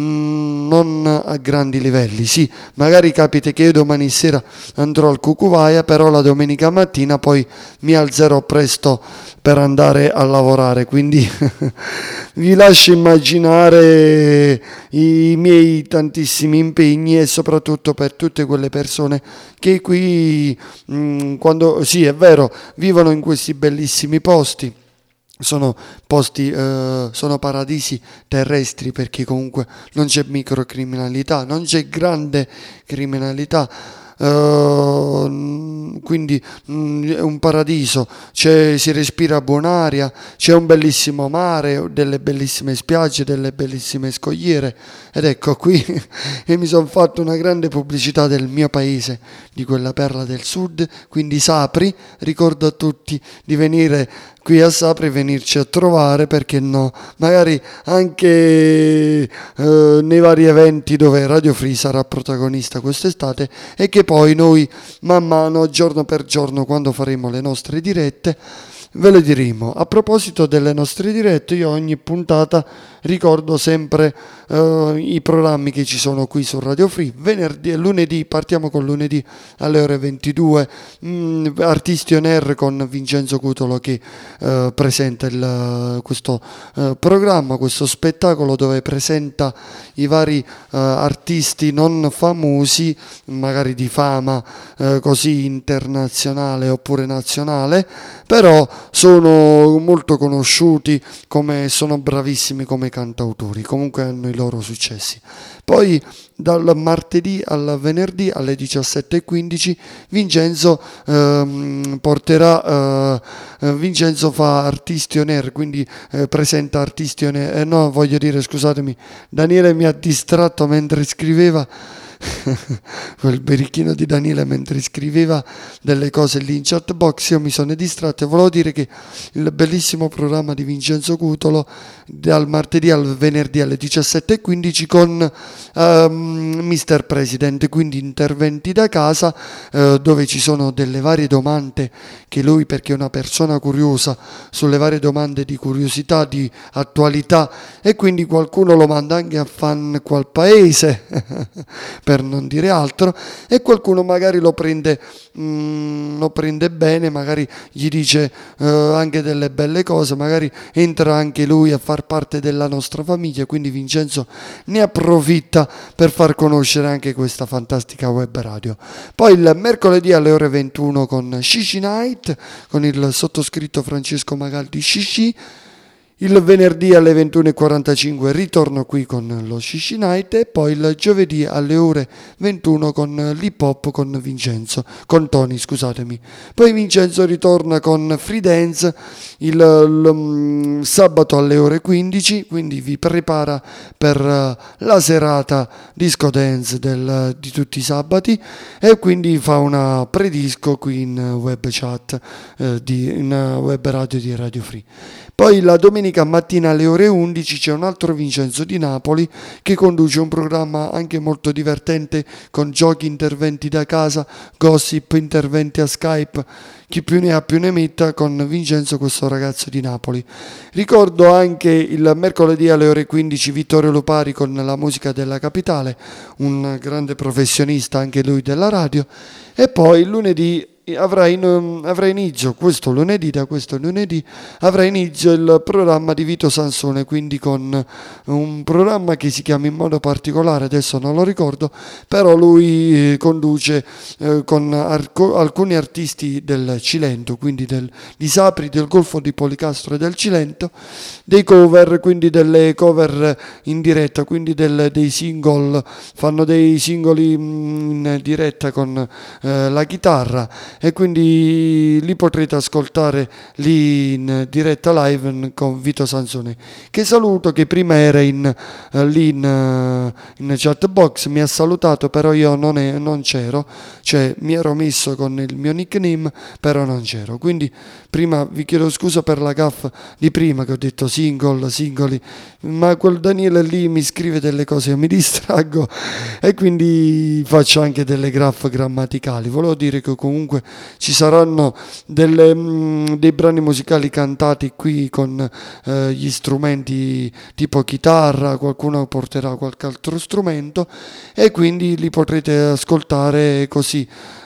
mm, non a grandi livelli. Sì, magari capita che io domani sera andrò al Cucuvaia, però la domenica mattina poi mi alzerò presto per andare a lavorare, quindi vi lascio immaginare i miei tantissimi impegni, e soprattutto per tutte quelle persone che qui mh, quando sì, è vero, vivono in questi bellissimi posti. Sono posti, eh, sono paradisi terrestri, perché comunque non c'è microcriminalità, non c'è grande criminalità, uh, quindi mh, è un paradiso, c'è, si respira buon'aria, c'è un bellissimo mare, delle bellissime spiagge, delle bellissime scogliere, ed ecco qui e mi sono fatto una grande pubblicità del mio paese, di quella perla del sud, quindi Sapri. Ricordo a tutti di venire qui a Sapri, venirci a trovare, perché no, magari anche eh, nei vari eventi dove Radio Free sarà protagonista quest'estate, e che poi noi man mano, giorno per giorno, quando faremo le nostre dirette, ve lo diremo. A proposito delle nostre dirette, io ogni puntata ricordo sempre uh, i programmi che ci sono qui su Radio Free. Venerdì e lunedì, partiamo con lunedì alle ore ventidue, mh, Artisti on Air con Vincenzo Cutolo che uh, presenta il, questo uh, programma, questo spettacolo dove presenta i vari uh, artisti non famosi, magari di fama uh, così internazionale oppure nazionale, però sono molto conosciuti, come sono bravissimi come cantautori, comunque hanno i loro successi. Poi dal martedì al venerdì alle diciassette e quindici Vincenzo ehm, porterà eh, Vincenzo fa Artisti on Air, quindi eh, presenta Artisti on Air, eh, no voglio dire scusatemi, Daniele mi ha distratto mentre scriveva quel berichino di Daniele mentre scriveva delle cose lì in chat box, io mi sono distratto e volevo dire che il bellissimo programma di Vincenzo Cutolo dal martedì al venerdì alle diciassette e quindici con um, mister President, quindi interventi da casa uh, dove ci sono delle varie domande che lui, perché è una persona curiosa, sulle varie domande di curiosità, di attualità, e quindi qualcuno lo manda anche a fan qual paese per non dire altro, e qualcuno magari lo prende mm, lo prende bene, magari gli dice uh, anche delle belle cose, magari entra anche lui a far parte della nostra famiglia, quindi Vincenzo ne approfitta per far conoscere anche questa fantastica web radio. Poi il mercoledì alle ore ventuno con Shishi Night con il sottoscritto Francesco Magaldi Shishi. Il venerdì alle ventuno e quarantacinque ritorno qui con lo Shishi Night, e poi il giovedì alle ore ventuno con l'hip hop con Vincenzo, con Tony scusatemi. Poi Vincenzo ritorna con Free Dance il, il, il sabato alle ore quindici, quindi vi prepara per la serata disco dance del, di tutti i sabati, e quindi fa una predisco qui in web chat, eh, di, in web radio di Radio Free. Poi la domenica mattina alle ore undici c'è un altro Vincenzo di Napoli che conduce un programma anche molto divertente con giochi, interventi da casa, gossip, interventi a Skype, chi più ne ha più ne metta con Vincenzo, questo ragazzo di Napoli. Ricordo anche il mercoledì alle ore quindici Vittorio Lupari con la musica della capitale, un grande professionista anche lui della radio, e poi il lunedì avrà, in, avrà inizio questo lunedì, da questo lunedì avrà inizio il programma di Vito Sansone, quindi con un programma che si chiama in modo particolare, adesso non lo ricordo, però lui conduce eh, con arco, alcuni artisti del Cilento, quindi del, di Sapri, del Golfo di Policastro e del Cilento, dei cover, quindi delle cover in diretta, quindi del, dei single, fanno dei singoli in diretta con eh, la chitarra, e quindi li potrete ascoltare lì in diretta live con Vito Sansone, che saluto, che prima era in, uh, lì in, uh, in chat box, mi ha salutato, però io non, è, non c'ero, cioè mi ero messo con il mio nickname, però non c'ero, quindi prima vi chiedo scusa per la gaffa di prima che ho detto single, singoli, ma quel Daniele lì mi scrive delle cose, io mi distraggo e quindi faccio anche delle graffe grammaticali. Volevo dire che comunque ci saranno delle, mh, dei brani musicali cantati qui con eh, gli strumenti tipo chitarra, qualcuno porterà qualche altro strumento, e quindi li potrete ascoltare così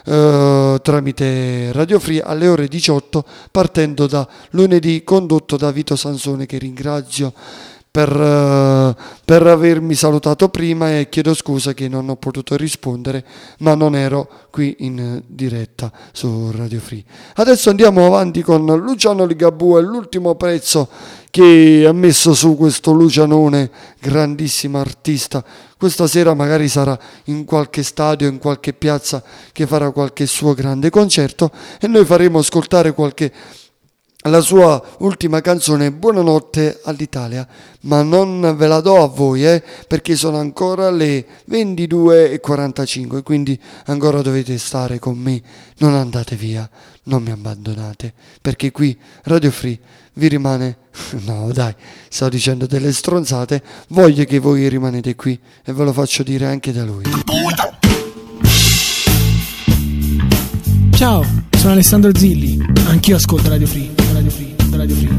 eh, tramite Radio Free alle ore diciotto, partendo da lunedì, condotto da Vito Sansone, che ringrazio per, uh, per avermi salutato prima e chiedo scusa che non ho potuto rispondere, ma non ero qui in diretta su Radio Free. Adesso andiamo avanti con Luciano Ligabue, l'ultimo pezzo che ha messo su questo Lucianone, grandissimo artista. Questa sera magari sarà in qualche stadio, in qualche piazza che farà qualche suo grande concerto e noi faremo ascoltare qualche la sua ultima canzone, Buonanotte all'Italia, ma non ve la do a voi eh, perché sono ancora le ventidue e quarantacinque, quindi ancora dovete stare con me, non andate via, non mi abbandonate, perché qui Radio Free vi rimane, no dai, sto dicendo delle stronzate, voglio che voi rimanete qui e ve lo faccio dire anche da lui. Ciao, sono Alessandro Zilli, anch'io ascolto Radio Free, Radio Free, Radio Free.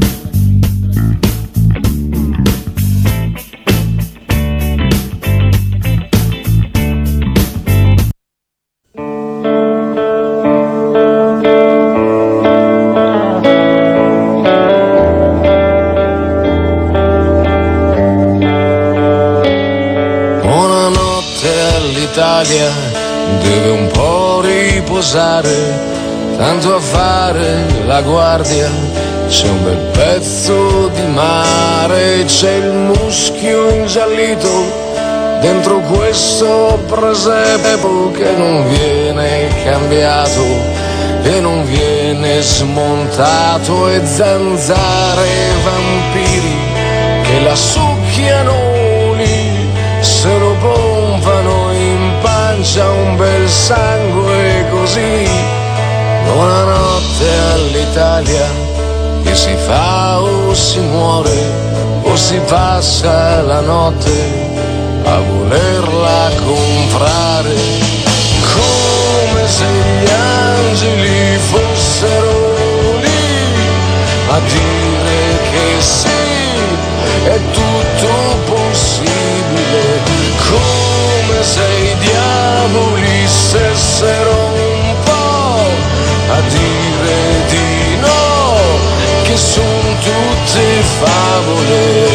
Buonanotte all'Italia, deve un po' riposare, tanto a fare la guardia, c'è un bel pezzo di mare, c'è il muschio ingiallito dentro questo presepe che non viene cambiato e non viene smontato, e zanzare e vampiri che la succhiano lì, se lo pompano in pancia un bel sangue così. Buonanotte all'Italia, che si fa o si muore o si passa la notte a volerla comprare, come se gli angeli fossero lì a dire che sì, è tutto possibile, come se i diavoli stessero un po' a dire di no, che son tutte favole.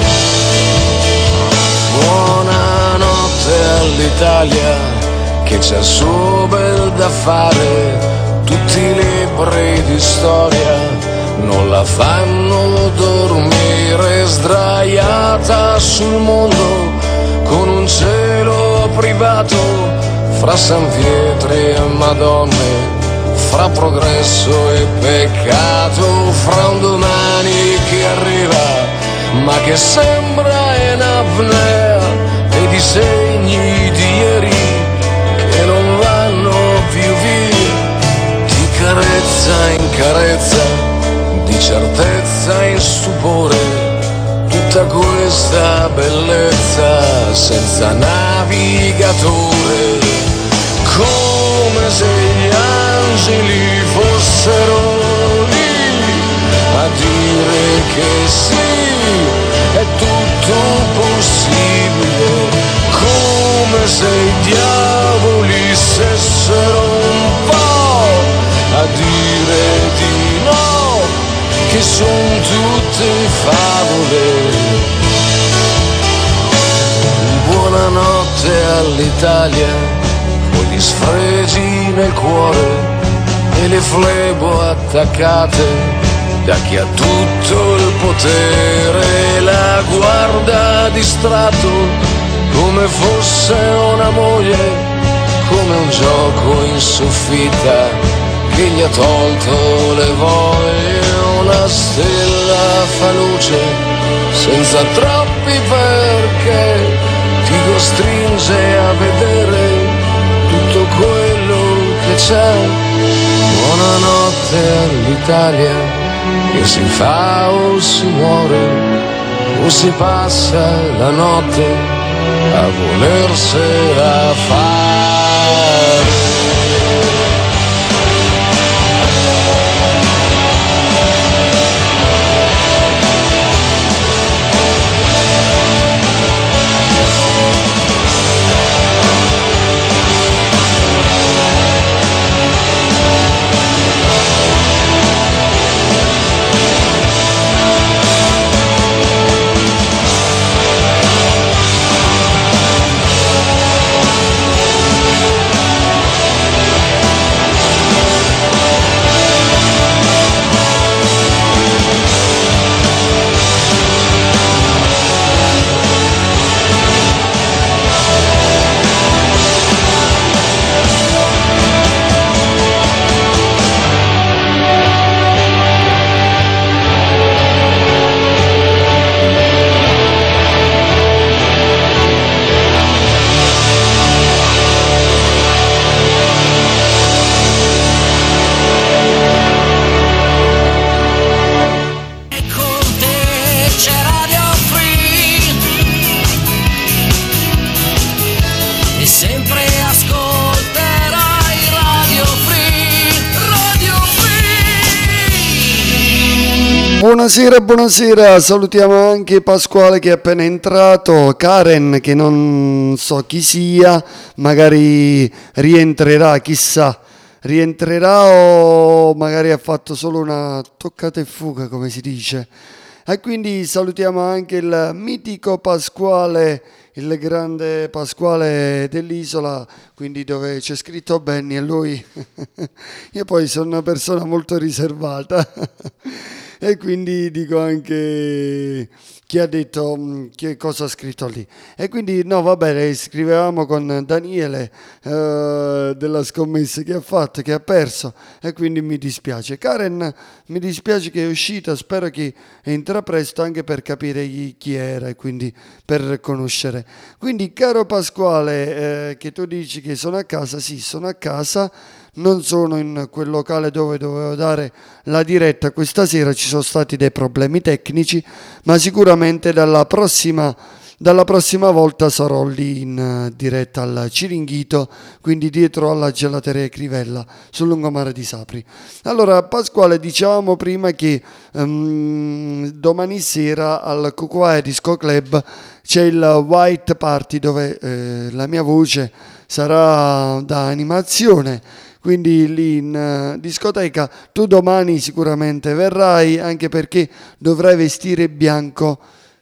Buonanotte all'Italia, che c'ha il suo bel da fare, tutti i libri di storia non la fanno dormire, sdraiata sul mondo con un cielo privato fra San Pietro e Madonne, fra progresso e peccato, fra un domani che arriva ma che sembra in apnea, e disegni di ieri che non vanno più via, di carezza in carezza, di certezza in stupore, tutta questa bellezza senza navigatore, come se gli angeli fossero lì a dire che sì, è tutto possibile, come se i diavoli stessero un po' a dire di no, che son tutte favole. Buonanotte all'Italia, con gli sfregi nel cuore e le flebo attaccate da chi ha tutto il potere, la guarda distratto come fosse una moglie, come un gioco in soffitta che gli ha tolto le voglie, una stella fa luce senza troppi perché, ti costringe a vedere tutto quello che c'è. Buonanotte all'Italia, che si fa o si muore o si passa la notte a volersela fare. Buonasera, buonasera, salutiamo anche Pasquale che è appena entrato, Karen che non so chi sia, magari rientrerà, chissà, rientrerà o magari ha fatto solo una toccata e fuga come si dice. E quindi salutiamo anche il mitico Pasquale, il grande Pasquale dell'isola, quindi dove c'è scritto Benny e lui, io poi sono una persona molto riservata e quindi dico anche chi ha detto che cosa ha scritto lì. E quindi no, va bene, scrivevamo con Daniele eh, della scommessa che ha fatto, che ha perso, e quindi mi dispiace. Karen, mi dispiace che è uscita, spero che entra presto anche per capire chi era e quindi per conoscere. Quindi caro Pasquale, eh, che tu dici che sono a casa, sì, sono a casa. Non sono in quel locale dove dovevo dare la diretta questa sera, ci sono stati dei problemi tecnici, ma sicuramente dalla prossima, dalla prossima volta sarò lì in diretta al Ciringhito, quindi dietro alla gelateria Crivella sul lungomare di Sapri. Allora Pasquale, dicevamo prima che um, domani sera al Cucuaia Disco Club c'è il White Party dove eh, la mia voce sarà da animazione. Quindi lì in uh, discoteca tu domani sicuramente verrai, anche perché dovrai vestire bianco,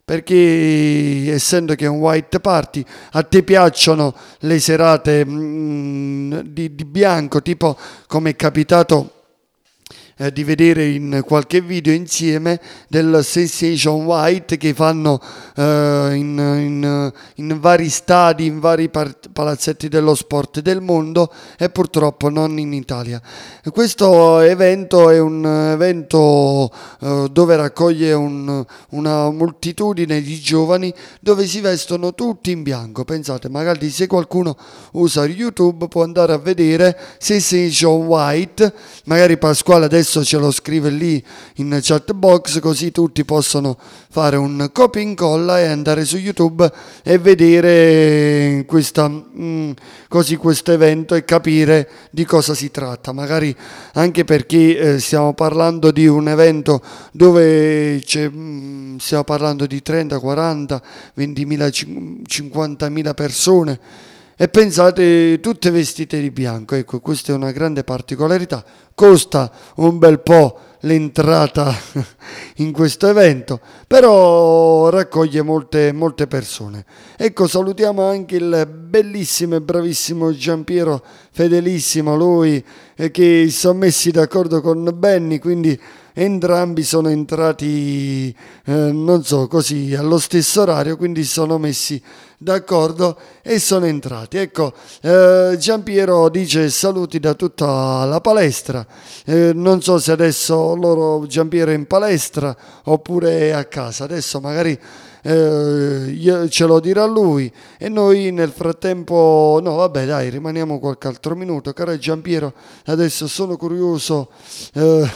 perché essendo che è un white party a te piacciono le serate mm, di, di bianco, tipo come è capitato eh, di vedere in qualche video insieme del Sensation White che fanno eh, in, in, in vari stadi, in vari par- palazzetti dello sport del mondo e purtroppo non in Italia. Questo evento è un evento eh, dove raccoglie un, una moltitudine di giovani dove si vestono tutti in bianco. Pensate, magari se qualcuno usa YouTube può andare a vedere Sensation White, magari Pasquale adesso ce lo scrive lì in chat box, così tutti possono fare un copia e incolla e andare su YouTube e vedere questa, mh, così questo evento e capire di cosa si tratta, magari anche perché eh, stiamo parlando di un evento dove c'è, mh, stiamo parlando di trenta, quaranta, ventimila, cinquantamila persone. E pensate, tutte vestite di bianco, ecco, questa è una grande particolarità, costa un bel po' l'entrata in questo evento, però raccoglie molte, molte persone. Ecco, salutiamo anche il bellissimo e bravissimo Giampiero, fedelissimo lui, eh, che si sono messi d'accordo con Benny, quindi entrambi sono entrati, eh, non so, così allo stesso orario, quindi si sono messi d'accordo e sono entrati. Ecco, eh, Giampiero dice saluti da tutta la palestra, eh, non so se adesso loro Giampiero è in palestra oppure è a casa, adesso magari eh, io ce lo dirà lui e noi nel frattempo, no vabbè dai, rimaniamo qualche altro minuto. Caro Giampiero, adesso sono curioso eh,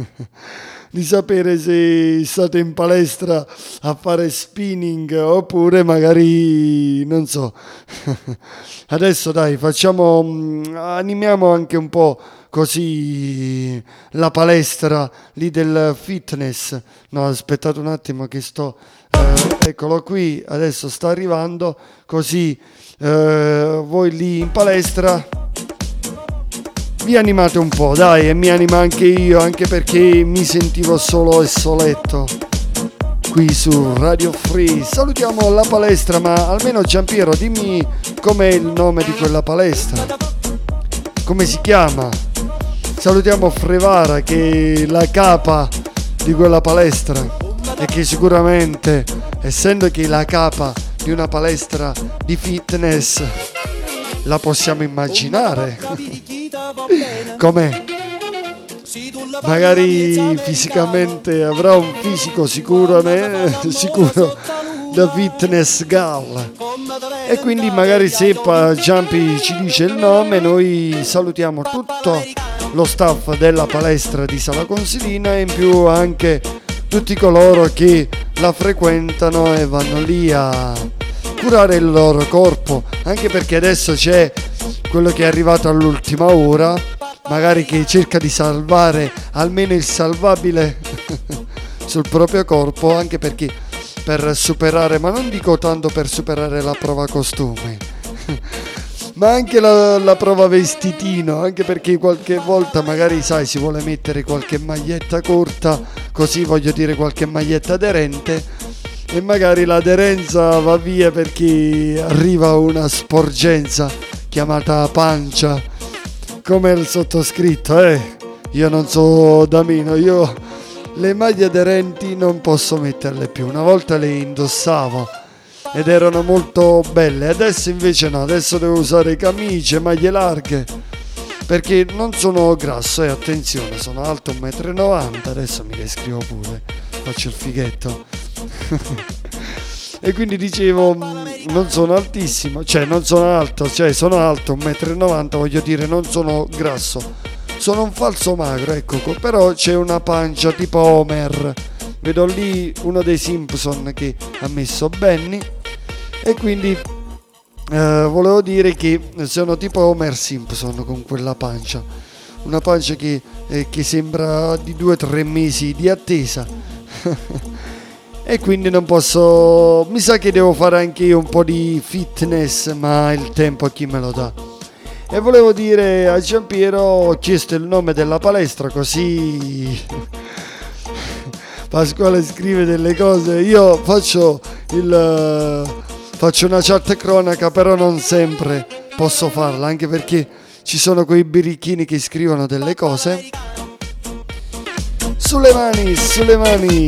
di sapere se state in palestra a fare spinning oppure magari non so. Adesso dai, facciamo, animiamo anche un po' così la palestra lì del fitness. No, aspettate un attimo che sto eh, eccolo qui, adesso sta arrivando, così eh, voi lì in palestra vi animate un po', dai, e mi anima anche io, anche perché mi sentivo solo e soletto qui su Radio Free. Salutiamo la palestra, ma almeno Giampiero dimmi com'è il nome di quella palestra, come si chiama. Salutiamo Frevara che è la capa di quella palestra e che sicuramente, essendo che è la capa di una palestra di fitness, la possiamo immaginare com'è. Magari fisicamente avrà un fisico sicuro, né? sicuro da fitness gal, e quindi magari se Giampi ci dice il nome noi salutiamo tutto lo staff della palestra di Sala Consilina e in più anche tutti coloro che la frequentano e vanno lì a curare il loro corpo, anche perché adesso c'è quello che è arrivato all'ultima ora, magari che cerca di salvare almeno il salvabile sul proprio corpo, anche perché per superare, ma non dico tanto per superare la prova costume, ma anche la, la prova vestitino, anche perché qualche volta magari sai si vuole mettere qualche maglietta corta, così voglio dire qualche maglietta aderente, e magari l'aderenza va via perché arriva una sporgenza chiamata pancia, come il sottoscritto, eh io non so Damino, io le maglie aderenti non posso metterle più, una volta le indossavo ed erano molto belle, adesso invece no, adesso devo usare camicie, maglie larghe, perché non sono grasso, e eh, attenzione, sono alto uno e novanta metri, adesso mi descrivo pure, faccio il fighetto. E quindi dicevo, non sono altissimo, cioè non sono alto, cioè sono alto uno e novanta metri, voglio dire non sono grasso, sono un falso magro, ecco, però c'è una pancia tipo Homer, vedo lì uno dei Simpson che ha messo Benny, e quindi eh, volevo dire che sono tipo Homer Simpson con quella pancia, una pancia che, eh, che sembra di due o tre mesi di attesa. E quindi non posso, mi sa che devo fare anche io un po' di fitness, ma il tempo a chi me lo dà. E volevo dire a Giampiero, ho chiesto il nome della palestra, così Pasquale scrive delle cose, io faccio il faccio una chat cronaca, però non sempre posso farla, anche perché ci sono quei birichini che scrivono delle cose. Sulle mani, sulle mani.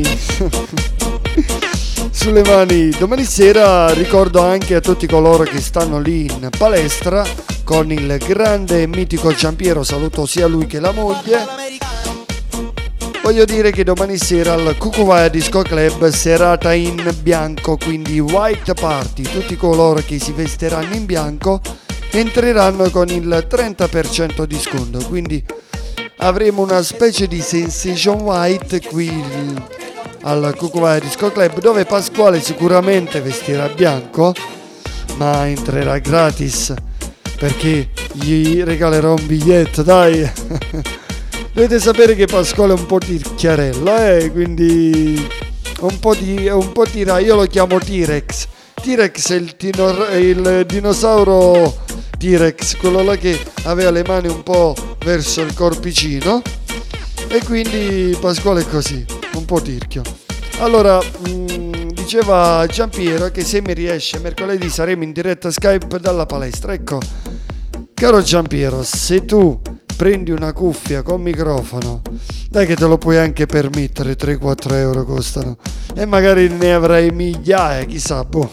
Sulle mani. Domani sera ricordo anche a tutti coloro che stanno lì in palestra con il grande e mitico Giampiero, saluto sia lui che la moglie. Voglio dire che domani sera al Cucuvaya Disco Club serata in bianco, quindi white party, tutti coloro che si vestiranno in bianco entreranno con il trenta per cento di sconto, quindi avremo una specie di Sensation White qui al Cucuvaya Disco Club, dove Pasquale sicuramente vestirà bianco, ma entrerà gratis perché gli regalerò un biglietto, dai. Dovete sapere che Pasquale è un po' tirchiarella, eh, quindi un po' di un po' tira, io lo chiamo T-Rex. T-Rex è il, tino, è il dinosauro T-Rex, quello là che aveva le mani un po' verso il corpicino, e quindi Pasquale è così, un po' tirchio. Allora, mh, diceva Giampiero che se mi riesce mercoledì saremo in diretta Skype dalla palestra. Ecco, caro Giampiero, se tu prendi una cuffia con microfono, dai che te lo puoi anche permettere, tre quattro euro costano, e magari ne avrai migliaia, chissà, boh.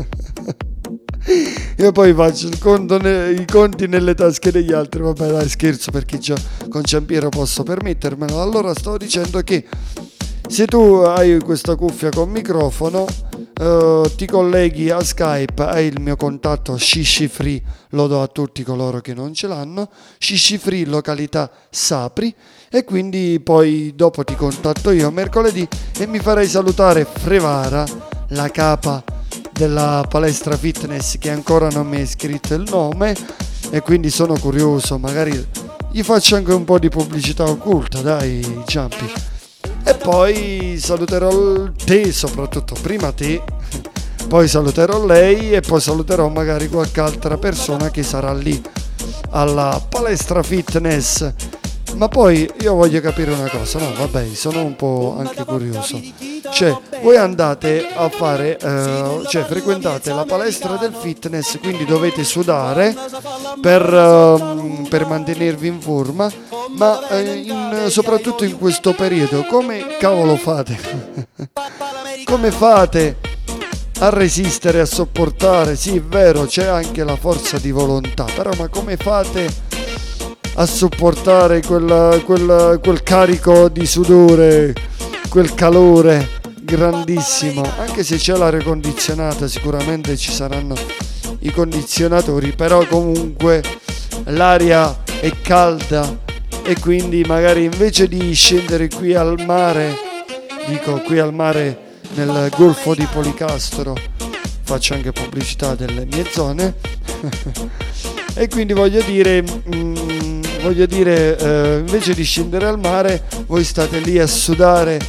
Io poi faccio il conto ne- i conti nelle tasche degli altri, vabbè dai, scherzo, perché già con Giampiero posso permettermelo. Allora stavo dicendo che se tu hai questa cuffia con microfono, uh, ti colleghi a Skype, hai il mio contatto Shishi Free, lo do a tutti coloro che non ce l'hanno, Shishi Free località Sapri, e quindi poi dopo ti contatto io mercoledì e mi farai salutare Frevara, la capa della palestra fitness, che ancora non mi è scritto il nome, e quindi sono curioso, magari gli faccio anche un po' di pubblicità occulta, dai Giampi. E poi saluterò te, soprattutto prima te, poi saluterò lei e poi saluterò magari qualche altra persona che sarà lì alla palestra fitness. Ma poi io voglio capire una cosa, no vabbè, sono un po' anche curioso. Cioè, voi andate a fare, eh, cioè frequentate la palestra del fitness, quindi dovete sudare per, eh, per mantenervi in forma, ma eh, in, soprattutto in questo periodo, come cavolo fate? Come fate a resistere, a sopportare? Sì, è vero, c'è anche la forza di volontà, però ma come fate a sopportare quel, quel, quel carico di sudore, quel calore grandissimo? Anche se c'è l'aria condizionata, sicuramente ci saranno i condizionatori, però comunque l'aria è calda, e quindi magari invece di scendere qui al mare, dico qui al mare nel Golfo di Policastro, faccio anche pubblicità delle mie zone, e quindi voglio dire, mh, voglio dire eh, invece di scendere al mare, voi state lì a sudare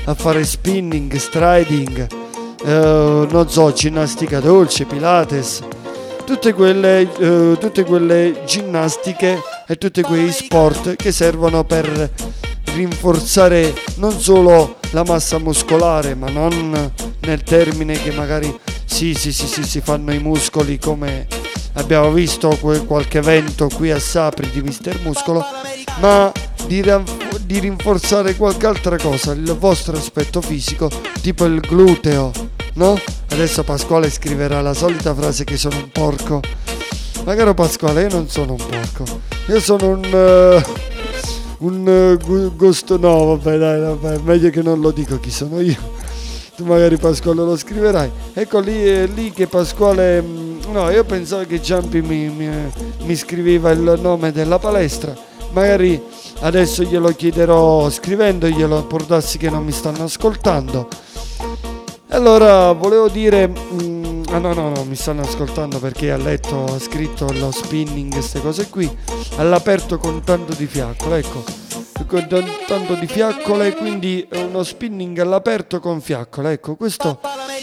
a fare spinning, striding, eh, non so, ginnastica dolce, pilates, tutte quelle, eh, tutte quelle ginnastiche e tutti quei sport che servono per rinforzare non solo la massa muscolare, ma non nel termine che magari sì sì sì sì si fanno i muscoli, come abbiamo visto qualche evento qui a Sapri di Mister Muscolo, ma di, ranf- di rinforzare qualche altra cosa, il vostro aspetto fisico, tipo il gluteo, no? Adesso Pasquale scriverà la solita frase che sono un porco. Ma caro Pasquale, io non sono un porco, io sono un uh, un uh, gusto, no vabbè dai, vabbè, meglio che non lo dico chi sono io. Tu magari Pasquale lo scriverai. Ecco lì, è lì che Pasquale, no, io pensavo che Giampi mi, mi, mi scriveva il nome della palestra, magari adesso glielo chiederò scrivendoglielo, può darsi che non mi stanno ascoltando. Allora volevo dire, mm, ah no no no, mi stanno ascoltando perché ha letto, ha scritto lo spinning, queste cose qui, all'aperto con tanto di fiaccole, ecco, con tanto di fiaccole, quindi uno spinning all'aperto con fiaccole, ecco, questo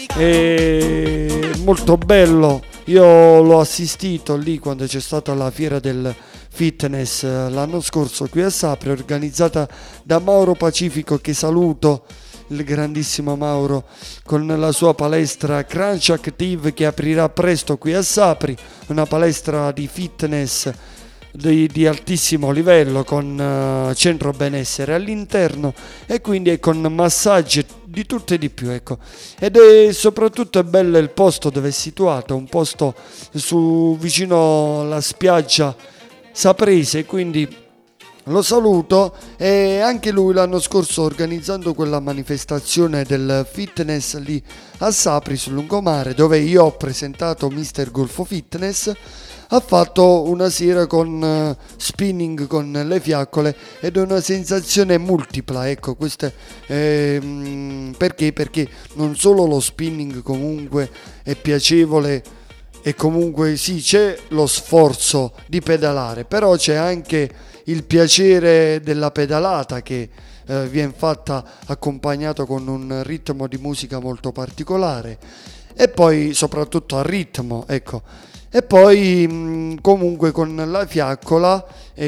è molto bello. Io l'ho assistito lì quando c'è stata la fiera del fitness l'anno scorso qui a Sapri, organizzata da Mauro Pacifico, che saluto, il grandissimo Mauro, con la sua palestra Crunch Active che aprirà presto qui a Sapri, una palestra di fitness di, di altissimo livello, con uh, centro benessere all'interno e quindi è con massaggi di tutto e di più, ecco. Ed è soprattutto è bello il posto dove è situato, un posto su vicino alla spiaggia saprese, quindi lo saluto. E anche lui l'anno scorso, organizzando quella manifestazione del fitness lì a Sapri sul lungomare, dove io ho presentato Mister Golfo Fitness, ha fatto una sera con uh, spinning con le fiaccole ed è una sensazione multipla, ecco, queste ehm, perché? Perché non solo lo spinning comunque è piacevole e comunque sì, c'è lo sforzo di pedalare, però c'è anche il piacere della pedalata che eh, viene fatta accompagnato con un ritmo di musica molto particolare e poi soprattutto a ritmo, ecco. E poi mh, comunque con la fiaccola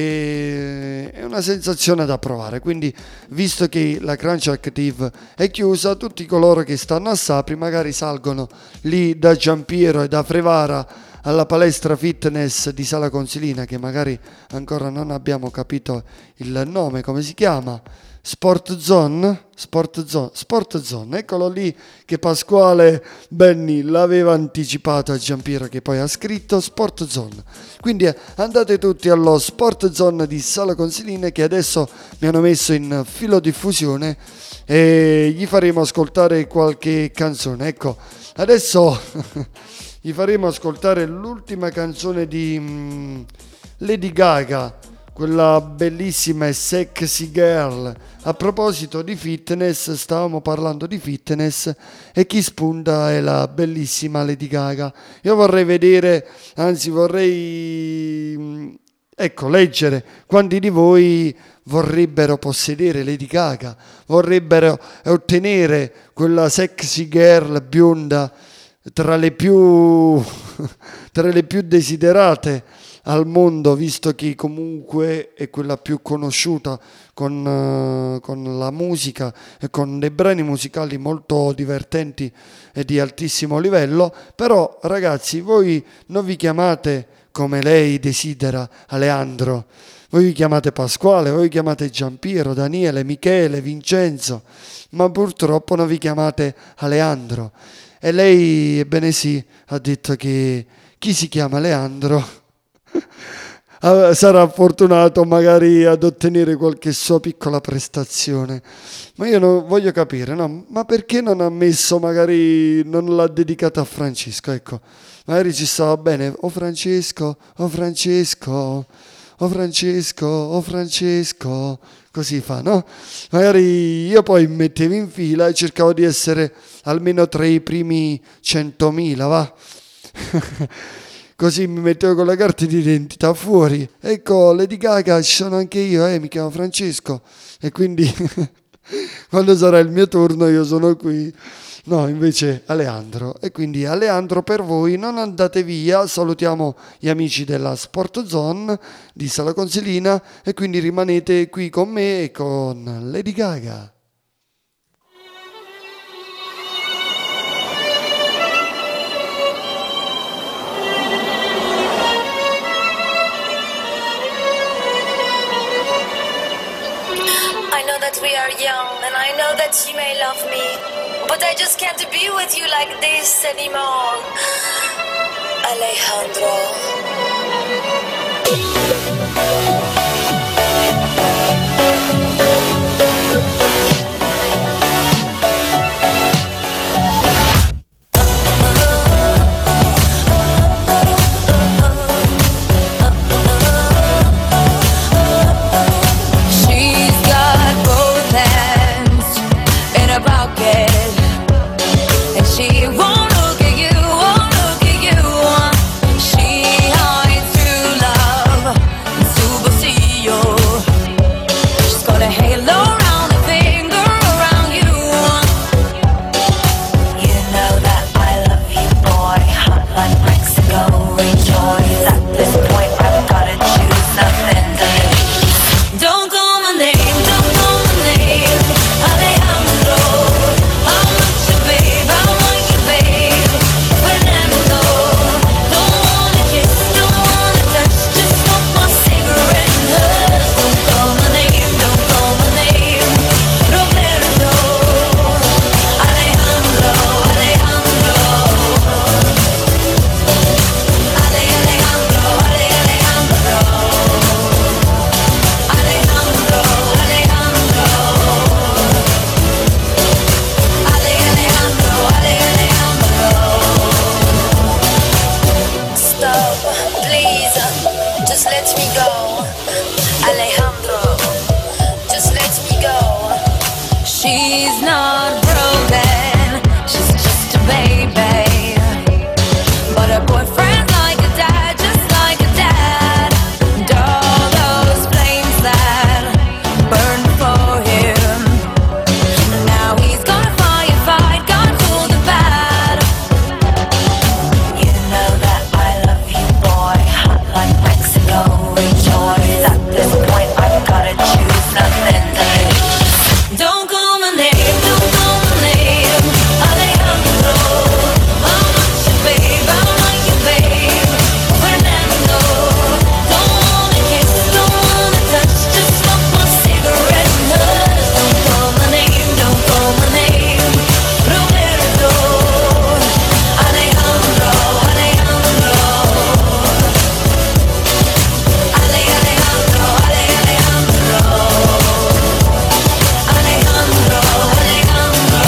è, è una sensazione da provare, quindi visto che la Crunch Active è chiusa, tutti coloro che stanno a Sapri magari salgono lì da Giampiero e da Frevara alla palestra fitness di Sala Consilina, che magari ancora non abbiamo capito il nome, come si chiama, Sport Zone, Sport Zone, Sport Zone, eccolo lì che Pasquale Benni l'aveva anticipato a Giampiero, che poi ha scritto Sport Zone. Quindi andate tutti allo Sport Zone di Sala Consilina, che adesso mi hanno messo in filodiffusione e gli faremo ascoltare qualche canzone. Ecco, adesso gli faremo ascoltare l'ultima canzone di um, Lady Gaga, quella bellissima e sexy girl. A proposito di fitness, stavamo parlando di fitness e chi spunta è la bellissima Lady Gaga. Io vorrei vedere, anzi vorrei, ecco, leggere quanti di voi vorrebbero possedere Lady Gaga, vorrebbero ottenere quella sexy girl bionda tra le più tra le più desiderate al mondo, visto che comunque è quella più conosciuta con, uh, con la musica e con dei brani musicali molto divertenti e di altissimo livello. Però ragazzi, voi non vi chiamate come lei desidera, Aleandro, voi vi chiamate Pasquale, voi vi chiamate Giampiero, Daniele, Michele, Vincenzo, ma purtroppo non vi chiamate Aleandro. E lei, ebbene sì, ha detto che chi si chiama Leandro sarà fortunato magari ad ottenere qualche sua piccola prestazione. Ma io non voglio capire, no? Ma perché non ha messo, magari non l'ha dedicata a Francesco? Ecco, magari ci stava bene. Oh Francesco, oh Francesco, oh Francesco, oh Francesco, così fa, no? Magari io poi mi mettevo in fila e cercavo di essere almeno tra i primi centomila, va? Così mi mettevo con la carta di identità fuori. Ecco, Lady Gaga, ci sono anche io, eh, mi chiamo Francesco. E quindi quando sarà il mio turno io sono qui. No, invece Aleandro. E quindi Aleandro per voi, non andate via, salutiamo gli amici della Sport Zone di Sala Consilina e quindi rimanete qui con me e con Lady Gaga. I know that we are young and I know that you may love me, but I just can't be with you like this anymore. Alejandro. She won't look at you, won't look at you. She hides true love, superstition. She's got a halo around her finger, around you. You know that I love you, boy. Hot like Mexico, rejoice. At this point, I've gotta choose nothing to lose. Don't call my name, don't call my name, Alejandro. I'm not your babe, I'm not your babe, Fernando. Don't wanna kiss, don't wanna touch, just smoke my cigarette and hush. Don't call my name, don't call my name, Roberto. Alejandro, Alejandro. Ale, Alejandro, Ale, Alejandro. Alejandro, Alejandro. Ale, Alejandro, Ale, Alejandro. Stop, please. Just let me go. Alejandro, just let me go. She's not broken, she's just a baby. But her boyfriend's like a dad, just like a dad. And all those flames that burned for him, now he's got a firefight, got all the bad. You know that I love you, boy. Hot like Mexico, rejoice. At this point, I've gotta choose nothing to lose. Don't call my name, don't call my name, Alejandro. I'm not your babe, I'm not your babe, Fernando. Don't wanna kiss, don't wanna touch, just smoke my cigarette and hush. Don't call my name, don't call my name, Roberto. Alejandro, Alejandro. Ale, Alejandro, Ale, Alejandro. Alejandro, Alejandro.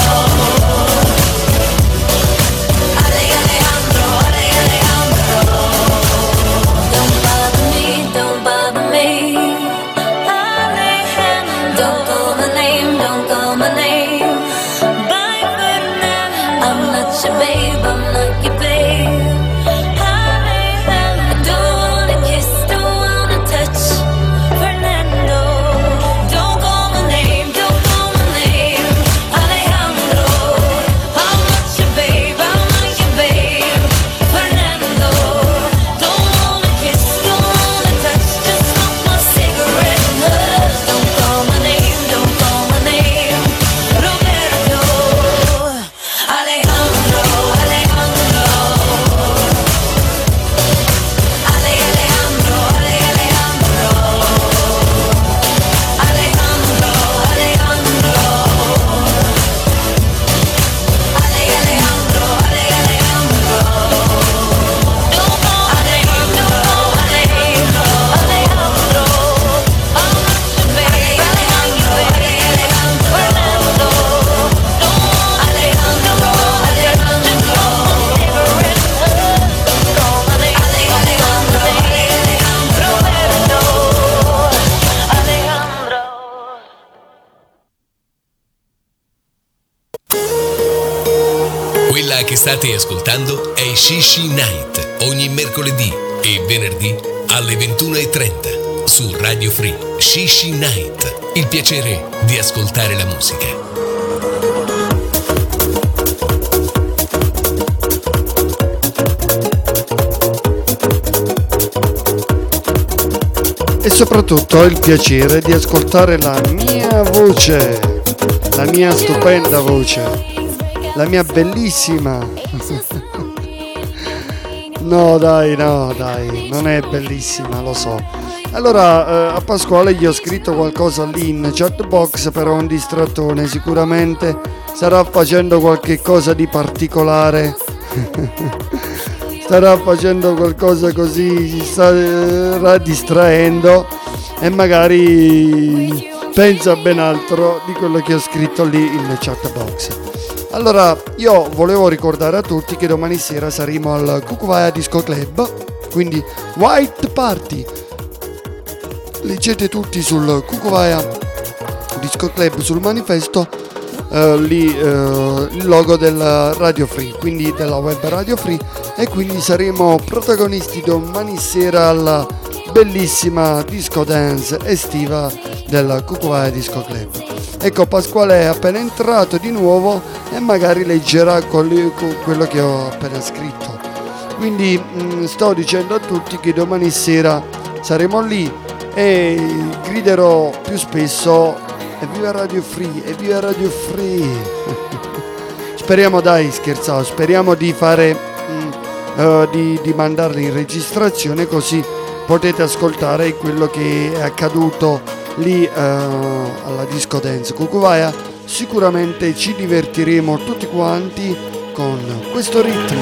Ale, Alejandro, Ale, Alejandro. Don't bother me, don't bother me, Alejandro. Don't call my name, don't call my name, bye Fernando. I'm not your babe, I'm not your babe, Alejandro. I don't wanna kiss, don't wanna touch, Fernando. Don't call my name, don't call my name, Alejandro. I'm not your babe, I'm not your babe, Fernando. Don't wanna kiss, don't wanna touch, just smoke my cigarette and hush. Don't call my name, don't call my name, Roberto. Alejandro, Alejandro. Ale, Alejandro, Ale, Alejandro. Alejandro, Alejandro. Ale, Alejandro, Ale, Alejandro. Don't call my name, don't call my name, Alejandro. I'm not your babe, Alejandro, Alejandro. Fernando. Don't Alejandro, Alejandro. Cigarette and hush. Don't call my name, Alejandro, Alejandro. Roberto. Alejandro. Quella che state ascoltando è Shishi Night, ogni mercoledì e venerdì alle ventuno e trenta su Radio Free, Shishi Night. Il piacere di ascoltare la musica. E soprattutto ho il piacere di ascoltare la mia voce, la mia stupenda voce, la mia bellissima. No dai, no dai, non è bellissima, lo so. Allora, eh, a Pasquale gli ho scritto qualcosa lì in chat box, però un distrattone, sicuramente starà facendo qualche cosa di particolare. Starà facendo qualcosa così, si starà distraendo e magari pensa ben altro di quello che ho scritto lì in chat box. Allora, io volevo ricordare a tutti che domani sera saremo al Cucuvaya Disco Club, quindi White Party. Leggete tutti sul Cucuvaya Disco Club, sul manifesto, eh, lì eh, il logo del Radio Free, quindi della web Radio Free, e quindi saremo protagonisti domani sera alla bellissima disco dance estiva del Cucuvaya Disco Club. Ecco, Pasquale è appena entrato di nuovo e magari leggerà quello che ho appena scritto. Quindi mh, sto dicendo a tutti che domani sera saremo lì e griderò più spesso evviva Radio Free, evviva Radio Free. Speriamo, dai, scherzavo, speriamo di fare mh, uh, di, di mandarli in registrazione, così potete ascoltare quello che è accaduto lì uh, alla Disco Dance Cucuvaya. Sicuramente ci divertiremo tutti quanti con questo ritmo.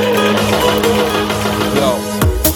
Yo.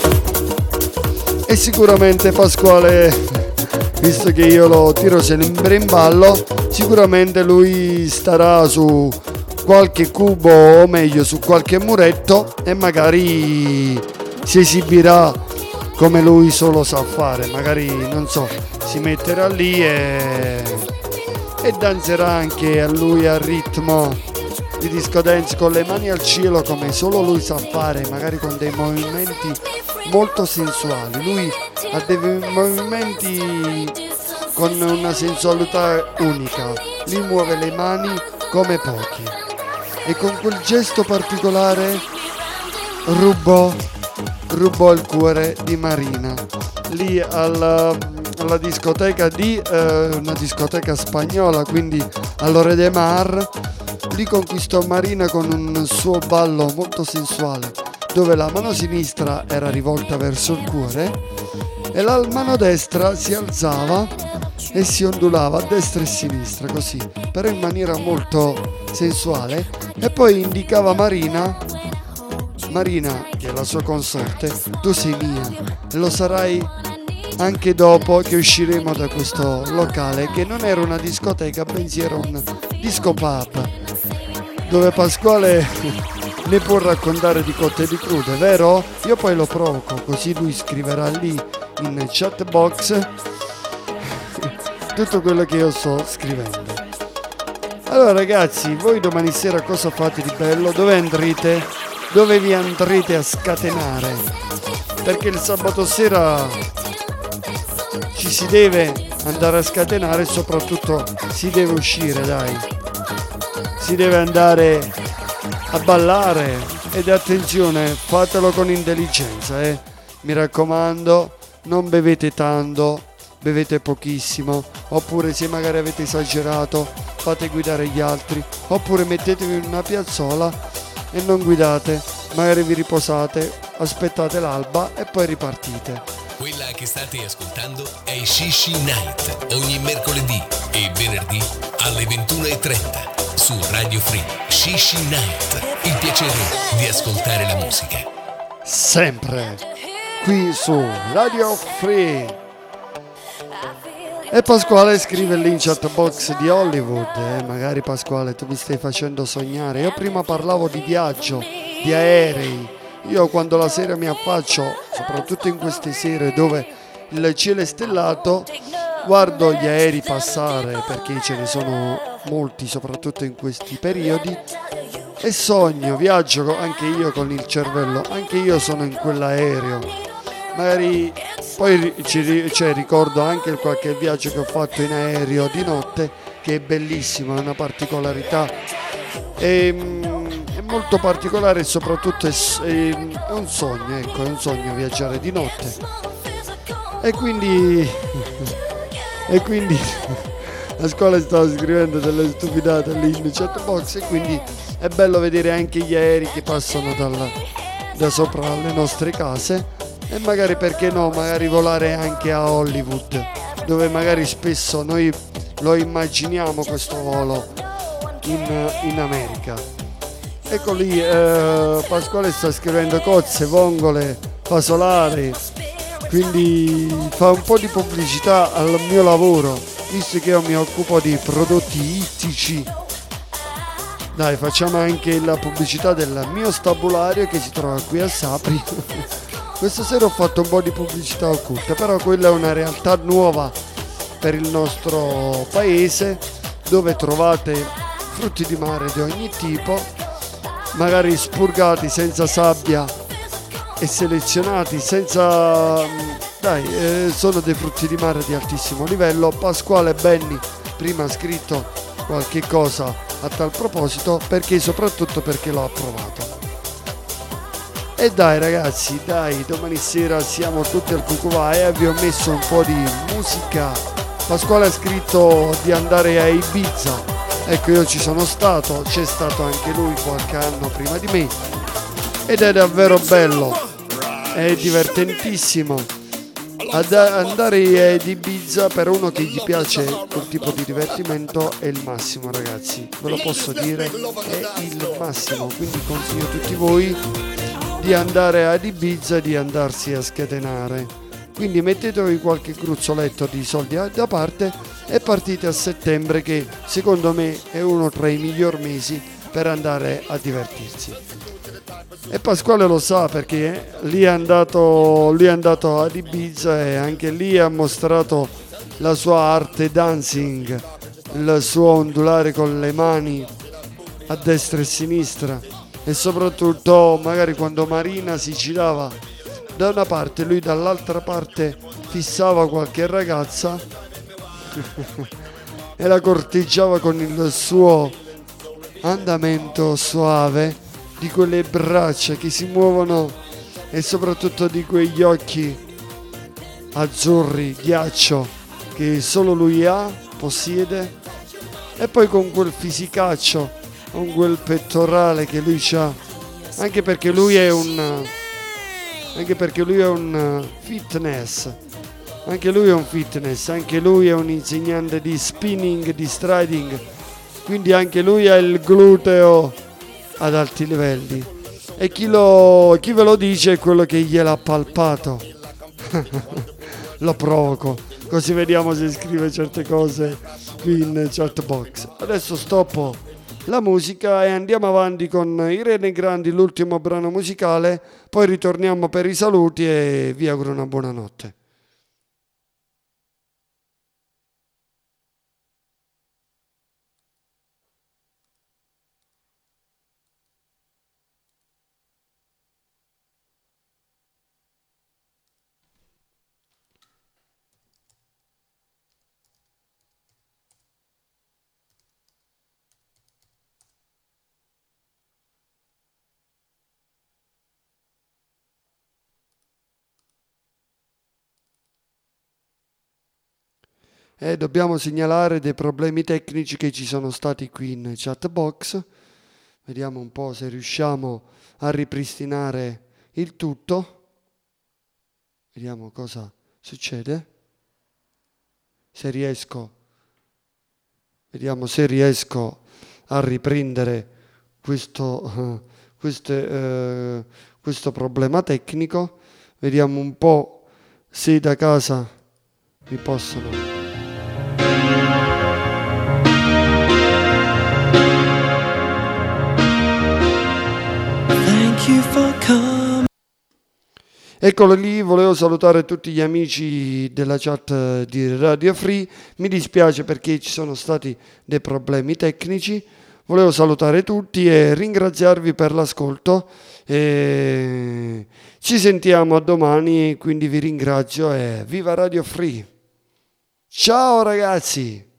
E sicuramente Pasquale, visto che io lo tiro sempre in ballo, sicuramente lui starà su qualche cubo, o meglio su qualche muretto, e magari si esibirà come lui solo sa fare. Magari, non so, si metterà lì e, e danzerà anche a lui al ritmo di disco dance con le mani al cielo come solo lui sa fare, magari con dei movimenti molto sensuali. Lui ha dei movimenti con una sensualità unica, lui muove le mani come pochi e con quel gesto particolare rubò, rubò il cuore di Marina lì alla, alla discoteca di eh, una discoteca spagnola, quindi all'Ore de Mar. Lì conquistò Marina con un suo ballo molto sensuale, dove la mano sinistra era rivolta verso il cuore e la mano destra si alzava e si ondulava a destra e a sinistra, così, però in maniera molto sensuale, e poi indicava Marina, Marina, che è la sua consorte: tu sei mia e lo sarai anche dopo che usciremo da questo locale, che non era una discoteca, bensì era un disco pub, dove Pasquale ne può raccontare di cotte e di crude, vero? Io poi lo provoco, così lui scriverà lì in chat box tutto quello che io sto scrivendo. Allora ragazzi, voi domani sera cosa fate di bello? Dove andrete? Dove vi andrete a scatenare? Perché il sabato sera ci si deve andare a scatenare e soprattutto si deve uscire, dai. Si deve andare a ballare, ed attenzione, fatelo con intelligenza, eh. Mi raccomando, non bevete tanto, bevete pochissimo, oppure se magari avete esagerato fate guidare gli altri, oppure mettetevi in una piazzola e non guidate, magari vi riposate, aspettate l'alba e poi ripartite. Quella che state ascoltando è Shishi Night, ogni mercoledì e venerdì alle ventuno e trenta su Radio Free. Shishi Night, il piacere di ascoltare la musica. Sempre qui su Radio Free. E Pasquale scrive lì in chat box di Hollywood, eh, magari Pasquale tu mi stai facendo sognare. Io prima parlavo di viaggio, di aerei. Io quando la sera mi affaccio, soprattutto in queste sere dove il cielo è stellato, guardo gli aerei passare, perché ce ne sono molti soprattutto in questi periodi, e sogno, viaggio anche io con il cervello, anche io sono in quell'aereo, magari poi ci, cioè, ricordo anche qualche viaggio che ho fatto in aereo di notte, che è bellissimo, è una particolarità, è, è molto particolare e soprattutto è, è, è un sogno, ecco, è un sogno viaggiare di notte. E quindi e quindi a scuola stavo scrivendo delle stupidate lì in chat box, e quindi è bello vedere anche gli aerei che passano dalla, da sopra le nostre case, e magari, perché no, magari volare anche a Hollywood, dove magari spesso noi lo immaginiamo questo volo in, in America. Ecco lì, eh, Pasquale sta scrivendo cozze, vongole, fasolari, quindi fa un po' di pubblicità al mio lavoro, visto che io mi occupo di prodotti ittici. Dai, facciamo anche la pubblicità del mio stabulario che si trova qui a Sapri. Questa sera ho fatto un po' di pubblicità occulta, però quella è una realtà nuova per il nostro paese, dove trovate frutti di mare di ogni tipo, magari spurgati senza sabbia e selezionati senza... dai, eh, sono dei frutti di mare di altissimo livello. Pasquale Benni prima ha scritto qualche cosa a tal proposito, perché soprattutto perché l'ho approvato. E dai ragazzi, dai, domani sera siamo tutti al Cucuvà e vi ho messo un po' di musica. Pasquale ha scritto di andare a Ibiza, ecco, io ci sono stato, c'è stato anche lui qualche anno prima di me, ed è davvero bello, è divertentissimo. Ad andare ad Ibiza per uno che gli piace quel tipo di divertimento è il massimo, ragazzi, ve lo posso dire, è il massimo. Quindi consiglio a tutti voi di andare ad Ibiza e di andarsi a scatenare. Quindi mettetevi qualche gruzzoletto di soldi da parte e partite a settembre, che secondo me è uno tra i miglior mesi per andare a divertirsi. E Pasquale lo sa, perché lì è andato, lui è andato ad Ibiza e anche lì ha mostrato la sua arte dancing, il suo ondulare con le mani a destra e a sinistra, e soprattutto magari quando Marina si girava da una parte, lui dall'altra parte fissava qualche ragazza e la corteggiava con il suo andamento suave, di quelle braccia che si muovono e soprattutto di quegli occhi azzurri, ghiaccio, che solo lui ha, possiede, e poi con quel fisicaccio, con quel pettorale che lui ha, anche perché lui è un anche perché lui è un fitness, anche lui è un fitness, anche lui è un insegnante di spinning, di striding, quindi anche lui ha il gluteo ad alti livelli, e chi, lo, chi ve lo dice è quello che gliel'ha palpato. Lo provoco, così vediamo se scrive certe cose qui in chat box. Adesso stoppo la musica e andiamo avanti con Irene Grandi, l'ultimo brano musicale, poi ritorniamo per i saluti e vi auguro una buona notte. E dobbiamo segnalare dei problemi tecnici che ci sono stati qui in chat box. Vediamo un po' se riusciamo a ripristinare il tutto. Vediamo cosa succede. Se riesco, vediamo se riesco a riprendere questo, uh, queste, uh, questo problema tecnico. Vediamo un po' se da casa mi possono... Eccolo lì, volevo salutare tutti gli amici della chat di Radio Free. Mi dispiace perché ci sono stati dei problemi tecnici. volevo salutare tutti e ringraziarvi per l'ascolto. E ci sentiamo a domani, quindi vi ringrazio e viva Radio Free. Ciao ragazzi!